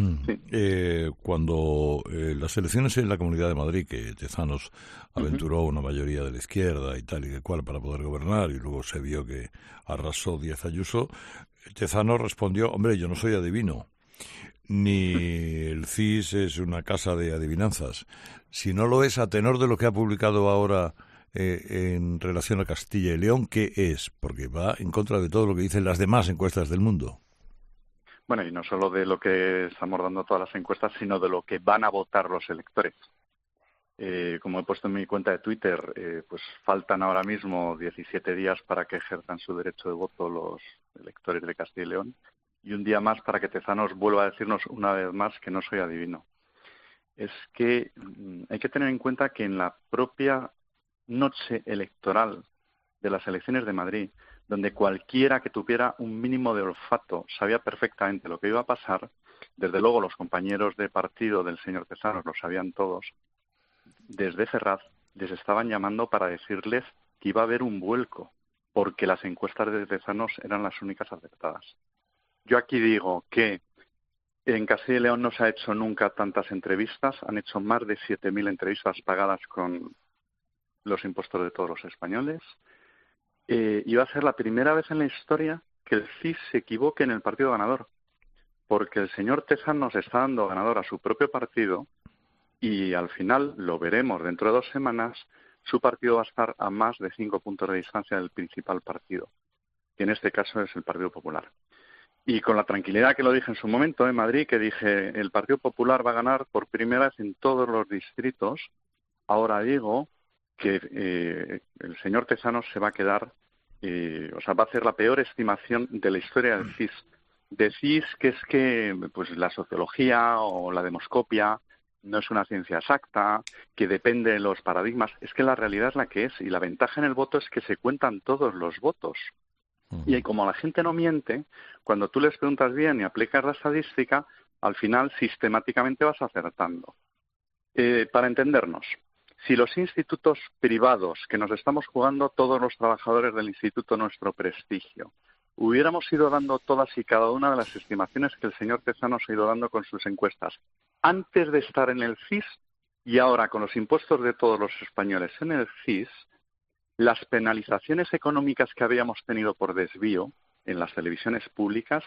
cuando las elecciones en la Comunidad de Madrid, que Tezanos aventuró una mayoría de la izquierda y tal y de cual para poder gobernar, y luego se vio que arrasó Díaz Ayuso, Tezanos respondió: hombre, yo no soy adivino, ni el CIS es una casa de adivinanzas. Si no lo es, a tenor de lo que ha publicado ahora en relación a Castilla y León, ¿qué es? Porque va en contra de todo lo que dicen las demás encuestas del mundo. Bueno, y no solo de lo que estamos dando todas las encuestas, sino de lo que van a votar los electores. Como he puesto en mi cuenta de Twitter, pues faltan ahora mismo 17 días para que ejerzan su derecho de voto los electores de Castilla y León, y un día más para que Tezanos vuelva a decirnos una vez más que no soy adivino. Es que hay que tener en cuenta que en la propia noche electoral de las elecciones de Madrid, donde cualquiera que tuviera un mínimo de olfato sabía perfectamente lo que iba a pasar, desde luego los compañeros de partido del señor Tezanos lo sabían todos, desde Ferraz les estaban llamando para decirles que iba a haber un vuelco, porque las encuestas de Tezanos eran las únicas acertadas. Yo aquí digo que en Castilla y León no se ha hecho nunca tantas entrevistas, han hecho más de 7.000 entrevistas pagadas con los impuestos de todos los españoles, y va a ser la primera vez en la historia que el CIS se equivoque en el partido ganador, porque el señor Tezanos está dando ganador a su propio partido, y al final, lo veremos dentro de 2 semanas, su partido va a estar a más de 5 puntos de distancia del principal partido, que en este caso es el Partido Popular. Y con la tranquilidad que lo dije en su momento en Madrid, que dije el Partido Popular va a ganar por primera vez en todos los distritos, ahora digo que el señor Tezanos se va a quedar, va a hacer la peor estimación de la historia del CIS. Decís que es que pues la sociología o la demoscopia no es una ciencia exacta, que depende de los paradigmas. Es que la realidad es la que es, y la ventaja en el voto es que se cuentan todos los votos. Y como la gente no miente, cuando tú les preguntas bien y aplicas la estadística, al final sistemáticamente vas acertando. Para entendernos, si los institutos privados, que nos estamos jugando todos los trabajadores del instituto nuestro prestigio, hubiéramos ido dando todas y cada una de las estimaciones que el señor Tezanos ha ido dando con sus encuestas, antes de estar en el CIS y ahora con los impuestos de todos los españoles en el CIS, las penalizaciones económicas que habíamos tenido por desvío en las televisiones públicas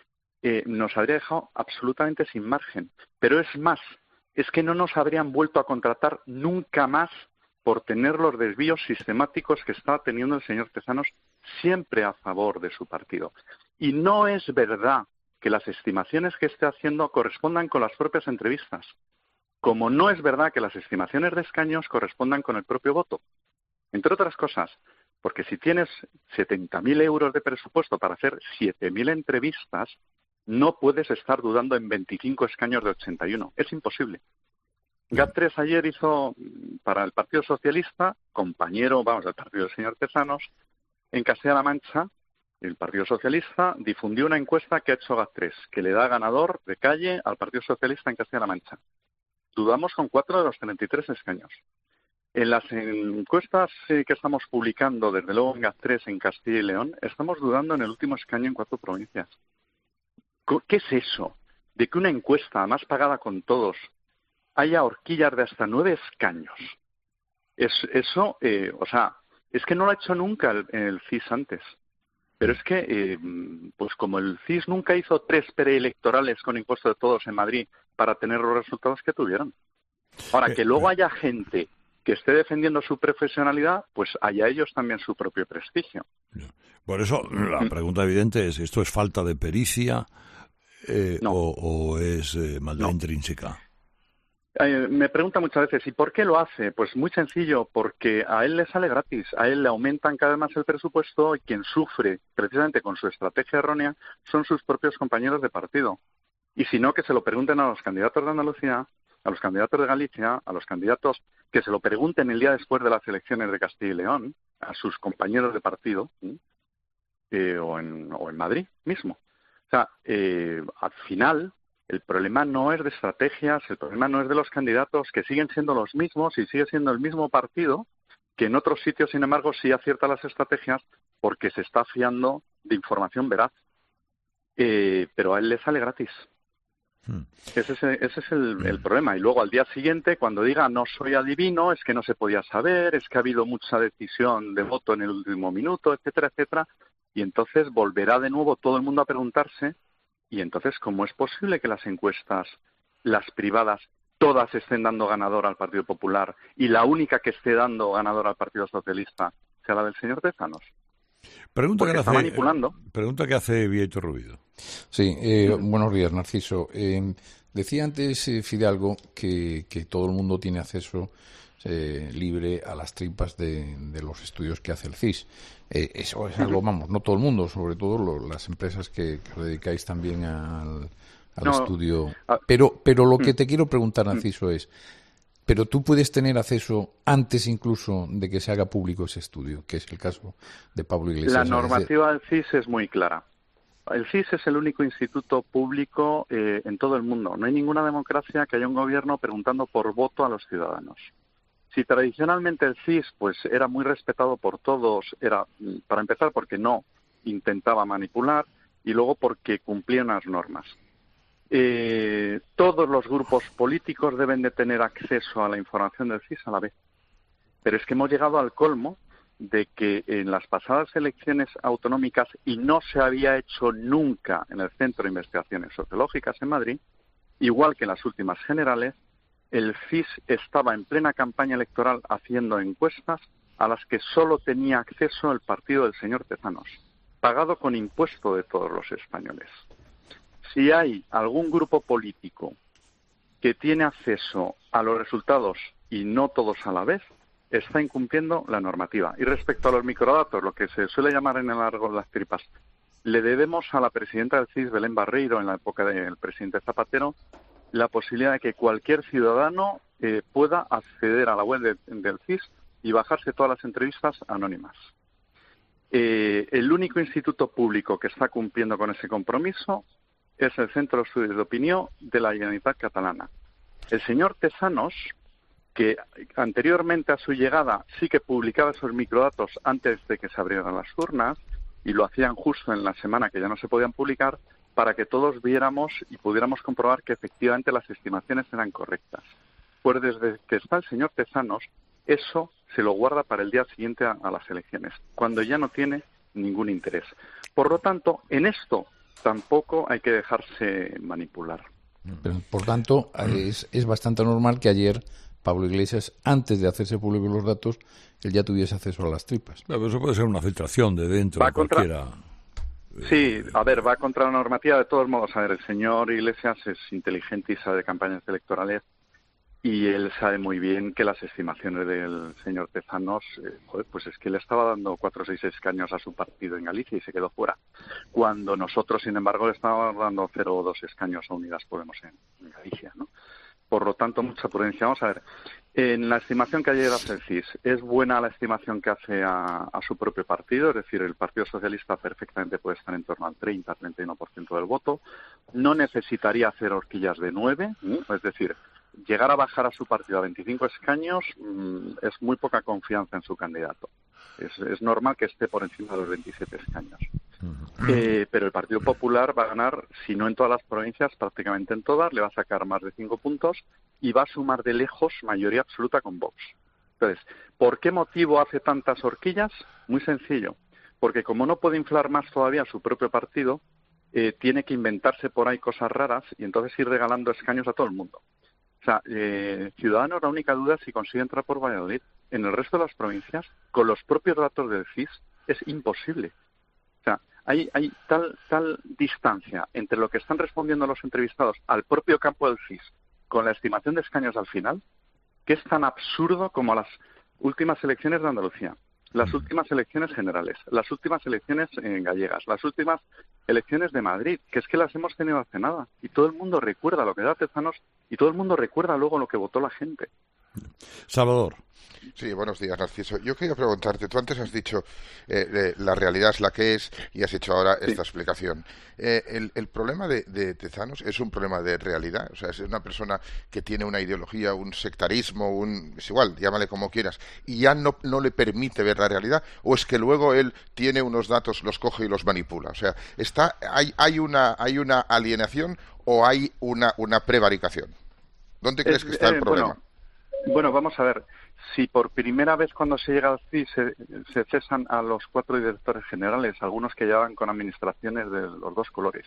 nos habría dejado absolutamente sin margen. Pero es más, es que no nos habrían vuelto a contratar nunca más por tener los desvíos sistemáticos que está teniendo el señor Tezanos siempre a favor de su partido. Y no es verdad que las estimaciones que esté haciendo correspondan con las propias entrevistas, como no es verdad que las estimaciones de escaños correspondan con el propio voto. Entre otras cosas, porque si tienes 70.000 euros de presupuesto para hacer 7.000 entrevistas, no puedes estar dudando en 25 escaños de 81. Es imposible. GAT3 ayer hizo para el Partido Socialista, compañero, del partido del señor Tezanos, en Castilla-La Mancha, el Partido Socialista difundió una encuesta que ha hecho GAT3, que le da ganador de calle al Partido Socialista en Castilla-La Mancha. Dudamos con 4 de los 33 escaños. En las encuestas que estamos publicando, desde luego en GAT3 en Castilla y León, estamos dudando en el último escaño en 4 provincias. ¿Qué es eso? De que una encuesta más pagada con todos haya horquillas de hasta 9 escaños. Es que no lo ha hecho nunca el CIS antes. Pero es que, pues como el CIS nunca hizo 3 preelectorales con impuesto de todos en Madrid para tener los resultados que tuvieron. Ahora, que luego haya gente que esté defendiendo su profesionalidad, pues haya ellos también su propio prestigio. Por eso, la pregunta evidente es, ¿esto es falta de pericia o es maldad intrínseca? Me pregunta muchas veces, ¿y por qué lo hace? Pues muy sencillo, porque a él le sale gratis, a él le aumentan cada vez más el presupuesto y quien sufre precisamente con su estrategia errónea son sus propios compañeros de partido. Y si no, que se lo pregunten a los candidatos de Andalucía, a los candidatos de Galicia, a los candidatos, que se lo pregunten el día después de las elecciones de Castilla y León, a sus compañeros de partido, o en Madrid mismo. O sea, al final, el problema no es de estrategias, el problema no es de los candidatos, que siguen siendo los mismos y sigue siendo el mismo partido, que en otros sitios, sin embargo, sí acierta las estrategias porque se está fiando de información veraz. Pero a él le sale gratis. Ese es el problema. Y luego al día siguiente, cuando diga no soy adivino, es que no se podía saber, es que ha habido mucha decisión de voto en el último minuto, etcétera, etcétera. Y entonces volverá de nuevo todo el mundo a preguntarse, y entonces, ¿cómo es posible que las encuestas, las privadas, todas estén dando ganador al Partido Popular y la única que esté dando ganador al Partido Socialista sea la del señor Tezanos? Pregunta que hace Vieito Rubido. Sí, buenos días, Narciso. Decía antes Fidalgo que todo el mundo tiene acceso libre a las tripas de los estudios que hace el CIS. Eso es algo, vamos, no todo el mundo, sobre todo las empresas que os dedicáis también al estudio. Pero lo que te quiero preguntar, Narciso, es, pero tú puedes tener acceso antes incluso de que se haga público ese estudio, que es el caso de Pablo Iglesias. La normativa del CIS es muy clara. El CIS es el único instituto público en todo el mundo. No hay ninguna democracia que haya un gobierno preguntando por voto a los ciudadanos. Si tradicionalmente el CIS pues era muy respetado por todos, era para empezar porque no intentaba manipular y luego porque cumplía unas normas. Todos los grupos políticos deben de tener acceso a la información del CIS a la vez. Pero es que hemos llegado al colmo de que en las pasadas elecciones autonómicas, y no se había hecho nunca en el Centro de Investigaciones Sociológicas en Madrid, igual que en las últimas generales, el CIS estaba en plena campaña electoral haciendo encuestas a las que solo tenía acceso el partido del señor Tezanos, pagado con impuesto de todos los españoles. Si hay algún grupo político que tiene acceso a los resultados y no todos a la vez, está incumpliendo la normativa. Y respecto a los microdatos, lo que se suele llamar en el argot las tripas, le debemos a la presidenta del CIS, Belén Barreiro, en la época del presidente Zapatero, la posibilidad de que cualquier ciudadano pueda acceder a la web del CIS y bajarse todas las entrevistas anónimas. El único instituto público que está cumpliendo con ese compromiso es el Centro de Estudios de Opinión de la Generalitat Catalana. El señor Tezanos, que anteriormente a su llegada sí que publicaba esos microdatos antes de que se abrieran las urnas, y lo hacían justo en la semana que ya no se podían publicar, para que todos viéramos y pudiéramos comprobar que efectivamente las estimaciones eran correctas. Pues desde que está el señor Tezanos, eso se lo guarda para el día siguiente a las elecciones, cuando ya no tiene ningún interés. Por lo tanto, en esto tampoco hay que dejarse manipular. Pero, por tanto, es bastante normal que ayer Pablo Iglesias, antes de hacerse públicos los datos, él ya tuviese acceso a las tripas. Pero eso puede ser una filtración de dentro de cualquiera. Sí, a ver, va contra la normativa de todos modos. A ver, el señor Iglesias es inteligente y sabe de campañas electorales, y él sabe muy bien que las estimaciones del señor Tezanos, pues es que le estaba dando 4 o 6 escaños a su partido en Galicia y se quedó fuera. Cuando nosotros, sin embargo, le estábamos dando 0 o 2 escaños a Unidas Podemos en Galicia, ¿no? Por lo tanto, mucha prudencia. Vamos a ver, en la estimación que ayer hace el CIS, ¿es buena la estimación que hace a su propio partido? Es decir, el Partido Socialista perfectamente puede estar en torno al 30-31% del voto. No necesitaría hacer horquillas de 9, es decir, llegar a bajar a su partido a 25 escaños es muy poca confianza en su candidato. Es normal que esté por encima de los 27 escaños. Pero el Partido Popular va a ganar, si no en todas las provincias, prácticamente en todas, le va a sacar más de 5 puntos y va a sumar de lejos mayoría absoluta con Vox. Entonces, ¿por qué motivo hace tantas horquillas? Muy sencillo, porque como no puede inflar más todavía su propio partido, tiene que inventarse por ahí cosas raras y entonces ir regalando escaños a todo el mundo. O sea, Ciudadanos, la única duda es si consigue entrar por Valladolid. En el resto de las provincias, con los propios datos del CIS, es imposible. O sea, hay tal distancia entre lo que están respondiendo los entrevistados al propio campo del CIS con la estimación de escaños al final, que es tan absurdo como las últimas elecciones de Andalucía, las últimas elecciones generales, las últimas elecciones gallegas, las últimas elecciones de Madrid, que es que las hemos tenido hace nada. Y todo el mundo recuerda lo que da Tezanos y todo el mundo recuerda luego lo que votó la gente. Salvador. Sí, buenos días, Narciso. Yo quería preguntarte, tú antes has dicho la realidad es la que es y has hecho ahora esta explicación. El problema de Tezanos es un problema de realidad, o sea, es una persona que tiene una ideología, un sectarismo, es igual, llámale como quieras, y ya no le permite ver la realidad, o es que luego él tiene unos datos, los coge y los manipula. O sea, hay una alienación o hay una prevaricación. ¿Dónde crees que está el problema? Bueno, vamos a ver. Si por primera vez cuando se llega al CIS se cesan a los 4 directores generales, algunos que llevan con administraciones de los 2 colores,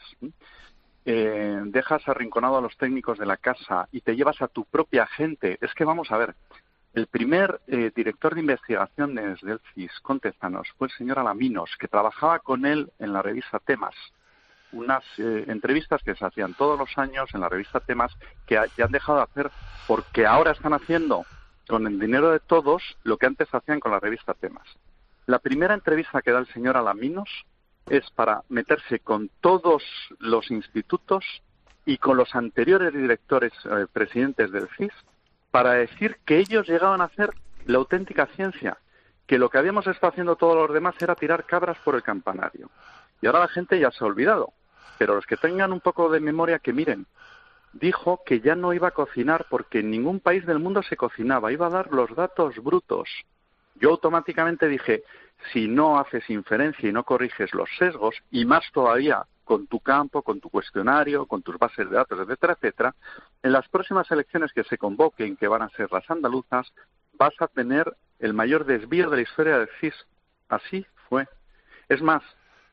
dejas arrinconado a los técnicos de la casa y te llevas a tu propia gente, es que vamos a ver, el primer director de investigaciones del CIS con Tezanos fue el señor Alaminos, que trabajaba con él en la revista Temas, unas entrevistas que se hacían todos los años en la revista Temas, que ya han dejado de hacer porque ahora están haciendo con el dinero de todos lo que antes hacían con la revista Temas. La primera entrevista que da el señor Alaminos es para meterse con todos los institutos y con los anteriores directores, presidentes del CIS, para decir que ellos llegaban a hacer la auténtica ciencia, que lo que habíamos estado haciendo todos los demás era tirar cabras por el campanario. Y ahora la gente ya se ha olvidado, pero los que tengan un poco de memoria que miren, dijo que ya no iba a cocinar porque en ningún país del mundo se cocinaba, iba a dar los datos brutos. Yo automáticamente dije, si no haces inferencia y no corriges los sesgos, y más todavía con tu campo, con tu cuestionario, con tus bases de datos, etcétera, etcétera, en las próximas elecciones que se convoquen, que van a ser las andaluzas, vas a tener el mayor desvío de la historia del CIS. Así fue. Es más,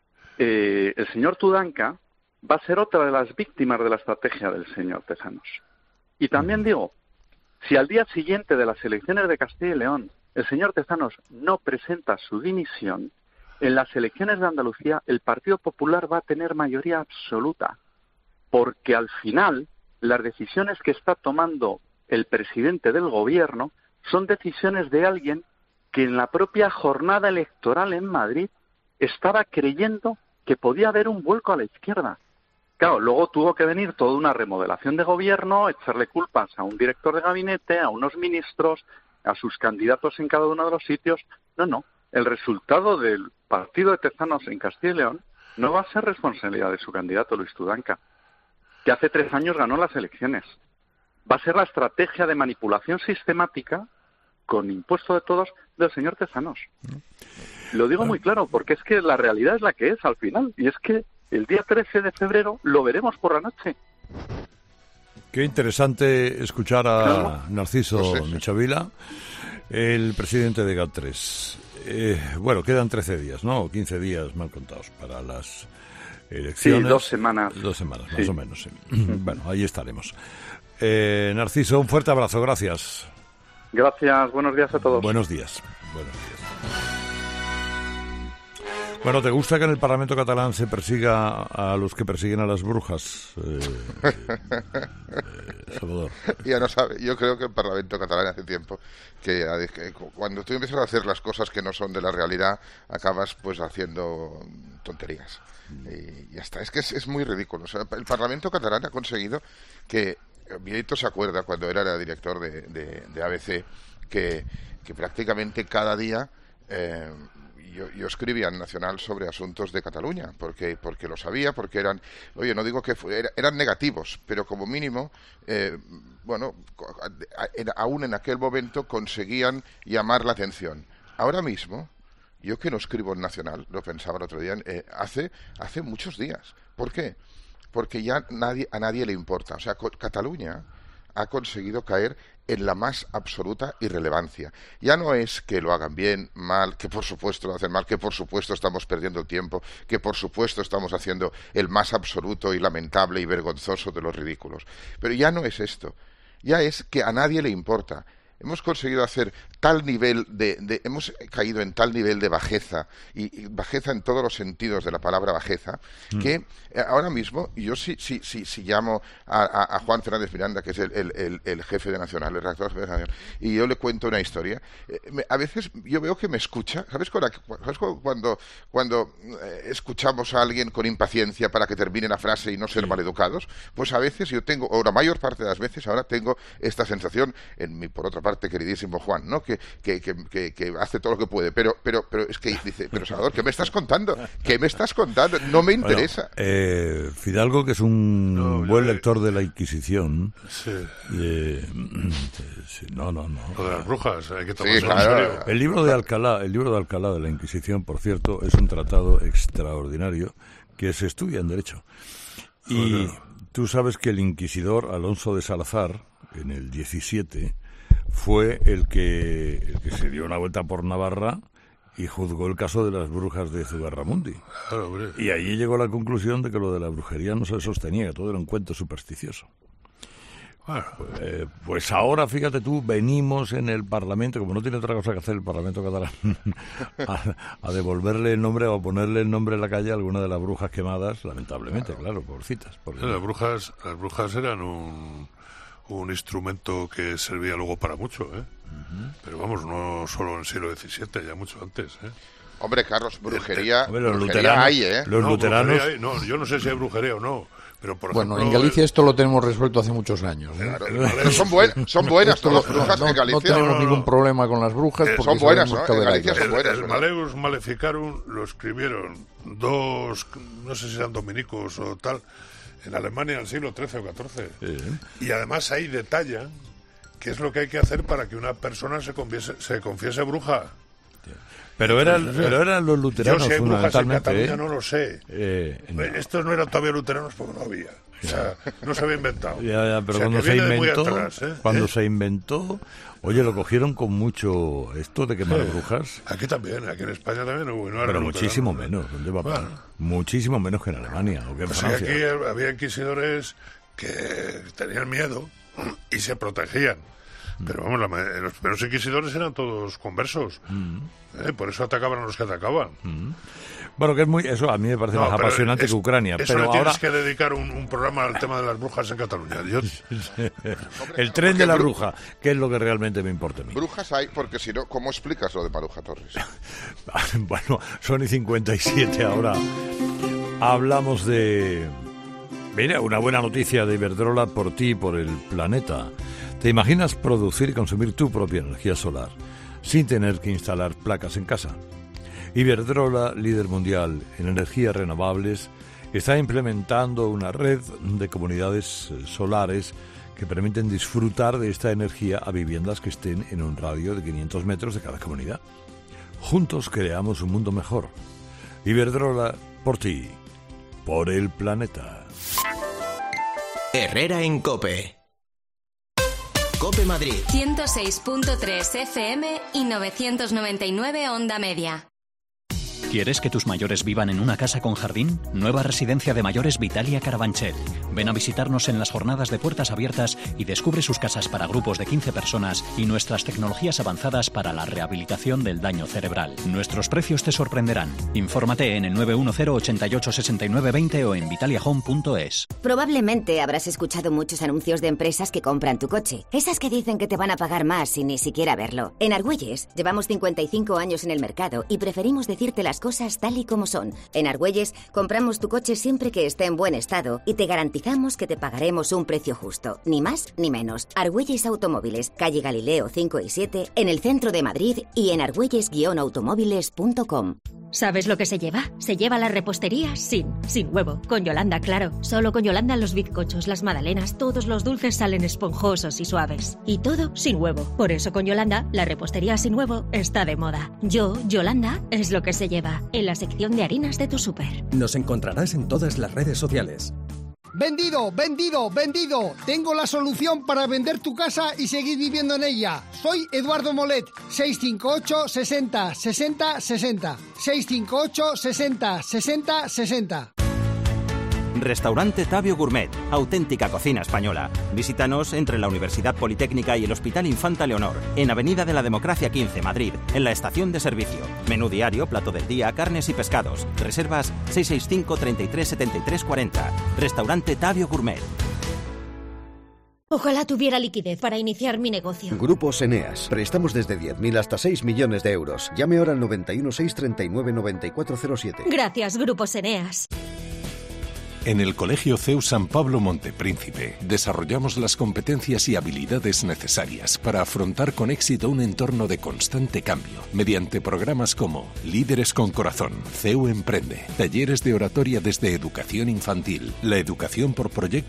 el señor Tudanca va a ser otra de las víctimas de la estrategia del señor Tezanos. Y también digo, si al día siguiente de las elecciones de Castilla y León el señor Tezanos no presenta su dimisión, en las elecciones de Andalucía el Partido Popular va a tener mayoría absoluta, porque al final las decisiones que está tomando el presidente del gobierno son decisiones de alguien que en la propia jornada electoral en Madrid estaba creyendo que podía haber un vuelco a la izquierda. Claro, luego tuvo que venir toda una remodelación de gobierno, echarle culpas a un director de gabinete, a unos ministros, a sus candidatos en cada uno de los sitios. No. El resultado del partido de Tezanos en Castilla y León no va a ser responsabilidad de su candidato, Luis Tudanca, que hace 3 años ganó las elecciones. Va a ser la estrategia de manipulación sistemática con impuesto de todos del señor Tezanos. Lo digo muy claro, porque es que la realidad es la que es al final, y es que el día 13 de febrero lo veremos por la noche. Qué interesante escuchar a Narciso Michavila, el presidente de GAT3. Bueno, quedan 13 días, ¿no? 15 días mal contados para las elecciones. Sí, 2 semanas. 2 semanas, más o menos, sí. Bueno, ahí estaremos. Narciso, un fuerte abrazo, gracias. Gracias, buenos días a todos. Buenos días. Bueno, ¿te gusta que en el Parlamento catalán se persiga a los que persiguen a las brujas, Salvador? Ya no sabe. Yo creo que el Parlamento catalán hace tiempo que cuando tú empiezas a hacer las cosas que no son de la realidad, acabas pues haciendo tonterías. Y ya está. Es que es muy ridículo. O sea, el Parlamento catalán ha conseguido que... Vieito se acuerda cuando era director de ABC que prácticamente cada día yo escribía en Nacional sobre asuntos de Cataluña porque lo sabía, porque eran, oye, no digo que eran negativos, pero como mínimo aún en aquel momento conseguían llamar la atención. Ahora mismo, yo que no escribo en Nacional, lo pensaba el otro día, hace muchos días. ¿Por qué? Porque ya a nadie le importa. O sea, Cataluña ha conseguido caer en la más absoluta irrelevancia. Ya no es que lo hagan bien, mal, que por supuesto lo hacen mal, que por supuesto estamos perdiendo el tiempo, que por supuesto estamos haciendo el más absoluto y lamentable y vergonzoso de los ridículos. Pero ya no es esto. Ya es que a nadie le importa. Hemos conseguido hacer tal nivel hemos caído en tal nivel de bajeza, y bajeza en todos los sentidos de la palabra bajeza, que ahora mismo yo si llamo a Juan Fernández Miranda, que es el jefe de Nacional, el redactor jefe de Nacional, y yo le cuento una historia, a veces yo veo que me escucha. ¿Sabes cuando escuchamos a alguien con impaciencia para que termine la frase y no ser maleducados? Pues a veces yo tengo, o la mayor parte de las veces ahora tengo esta sensación en mi, por otra parte, queridísimo Juan, ¿no? Que hace todo lo que puede, pero es que dice, pero Salvador, ¿qué me estás contando? ¿Qué me estás contando? No me interesa. Bueno, Fidalgo, que es un buen lector de la Inquisición. Sí. No. Lo de las brujas, hay que tomarlo en serio. El libro de Alcalá de la Inquisición, por cierto, es un tratado extraordinario que se estudia en Derecho. Y tú sabes que el inquisidor Alonso de Salazar, en el 17, fue el que se dio una vuelta por Navarra y juzgó el caso de las brujas de Zugarramundi. Claro, hombre. Y allí llegó a la conclusión de que lo de la brujería no se sostenía, que todo era un cuento supersticioso. Bueno. Pues ahora, fíjate tú, venimos en el Parlamento, como no tiene otra cosa que hacer el Parlamento catalán, a devolverle el nombre o a ponerle el nombre en la calle a alguna de las brujas quemadas, lamentablemente, claro, pobrecitas. Porque... Las brujas eran un instrumento que servía luego para mucho, ¿eh? Pero vamos, no solo en el siglo XVII, ya mucho antes, ¿eh? Hombre, Carlos, brujería, los brujería luteranos, hay, ¿eh? Los luteranos... No, yo no sé si hay brujería o no. Pero, por bueno, ejemplo, en Galicia esto lo tenemos resuelto hace muchos años. Claro, son buenas todas las brujas en Galicia. No tenemos ningún problema con las brujas porque son buenas, ¿no? En Galicia son buenas. El Maleus Maleficarum lo escribieron dos, no sé si eran dominicos o tal, en Alemania en el siglo XIII o XIV. Sí. Y además ahí detallan qué es lo que hay que hacer para que una persona se confiese bruja. Pero eran los luteranos, yo si hay brujas en fundamentalmente. Cataluña no lo sé. No. Estos no eran todavía luteranos porque no había. O sea, no se había inventado. Ya, pero o sea, cuando se inventó, oye, lo cogieron con mucho esto de quemar brujas. Aquí también, aquí en España también hubo. No pero muchísimo menos. ¿Dónde va? Bueno. Muchísimo menos que en Alemania o que en Francia. Aquí había inquisidores que tenían miedo y se protegían. Pero vamos, los primeros inquisidores eran todos conversos. Por eso atacaban a los que atacaban. Bueno, que eso a mí me parece más apasionante que Ucrania. Eso pero le ahora tienes que dedicar un programa al tema de las brujas en Cataluña. El tren de la bruja, que es lo que realmente me importa a mí. Brujas hay, porque si no, ¿cómo explicas lo de Maruja Torres? Bueno, son y 57 ahora. Hablamos de... Mira, una buena noticia de Iberdrola por ti, por el planeta. ¿Te imaginas producir y consumir tu propia energía solar sin tener que instalar placas en casa? Iberdrola, líder mundial en energías renovables, está implementando una red de comunidades solares que permiten disfrutar de esta energía a viviendas que estén en un radio de 500 metros de cada comunidad. Juntos creamos un mundo mejor. Iberdrola, por ti, por el planeta. Herrera en COPE. COPE Madrid 106.3 FM y 999 Onda Media. ¿Quieres que tus mayores vivan en una casa con jardín? Nueva residencia de mayores Vitalia Carabanchel. Ven a visitarnos en las jornadas de puertas abiertas y descubre sus casas para grupos de 15 personas y nuestras tecnologías avanzadas para la rehabilitación del daño cerebral. Nuestros precios te sorprenderán. Infórmate en el 910 88 69 20 o en vitaliahome.es. Probablemente habrás escuchado muchos anuncios de empresas que compran tu coche. Esas que dicen que te van a pagar más sin ni siquiera verlo. En Argüelles llevamos 55 años en el mercado y preferimos decirte las cosas tal y como son. En Argüelles compramos tu coche siempre que esté en buen estado y te garantizamos que te pagaremos un precio justo, ni más ni menos. Argüelles Automóviles, calle Galileo 5 y 7, en el centro de Madrid y en argüelles-automóviles.com. ¿Sabes lo que se lleva? Se lleva la repostería sin huevo. Con Yolanda, claro. Solo con Yolanda los bizcochos, las magdalenas, todos los dulces salen esponjosos y suaves. Y todo sin huevo. Por eso con Yolanda, la repostería sin huevo está de moda. Yolanda, es lo que se lleva. En la sección de harinas de tu súper. Nos encontrarás en todas las redes sociales. ¡Vendido, vendido, vendido! Tengo la solución para vender tu casa y seguir viviendo en ella. Soy Eduardo Molet, 658 60 60 60. 658 60 60 60. Restaurante Tabio Gourmet, auténtica cocina española. Visítanos entre la Universidad Politécnica y el Hospital Infanta Leonor, en Avenida de la Democracia 15, Madrid, en la estación de servicio. Menú diario, plato del día, carnes y pescados. Reservas 665 33 73 40. Restaurante Tabio Gourmet. Ojalá tuviera liquidez para iniciar mi negocio. Grupos Eneas. Prestamos desde 10.000 hasta 6 millones de euros. Llame ahora al 91 639 9407. Gracias, Grupos Eneas. En el Colegio CEU San Pablo Montepríncipe desarrollamos las competencias y habilidades necesarias para afrontar con éxito un entorno de constante cambio, mediante programas como Líderes con Corazón, CEU Emprende, talleres de oratoria desde educación infantil, la educación por proyectos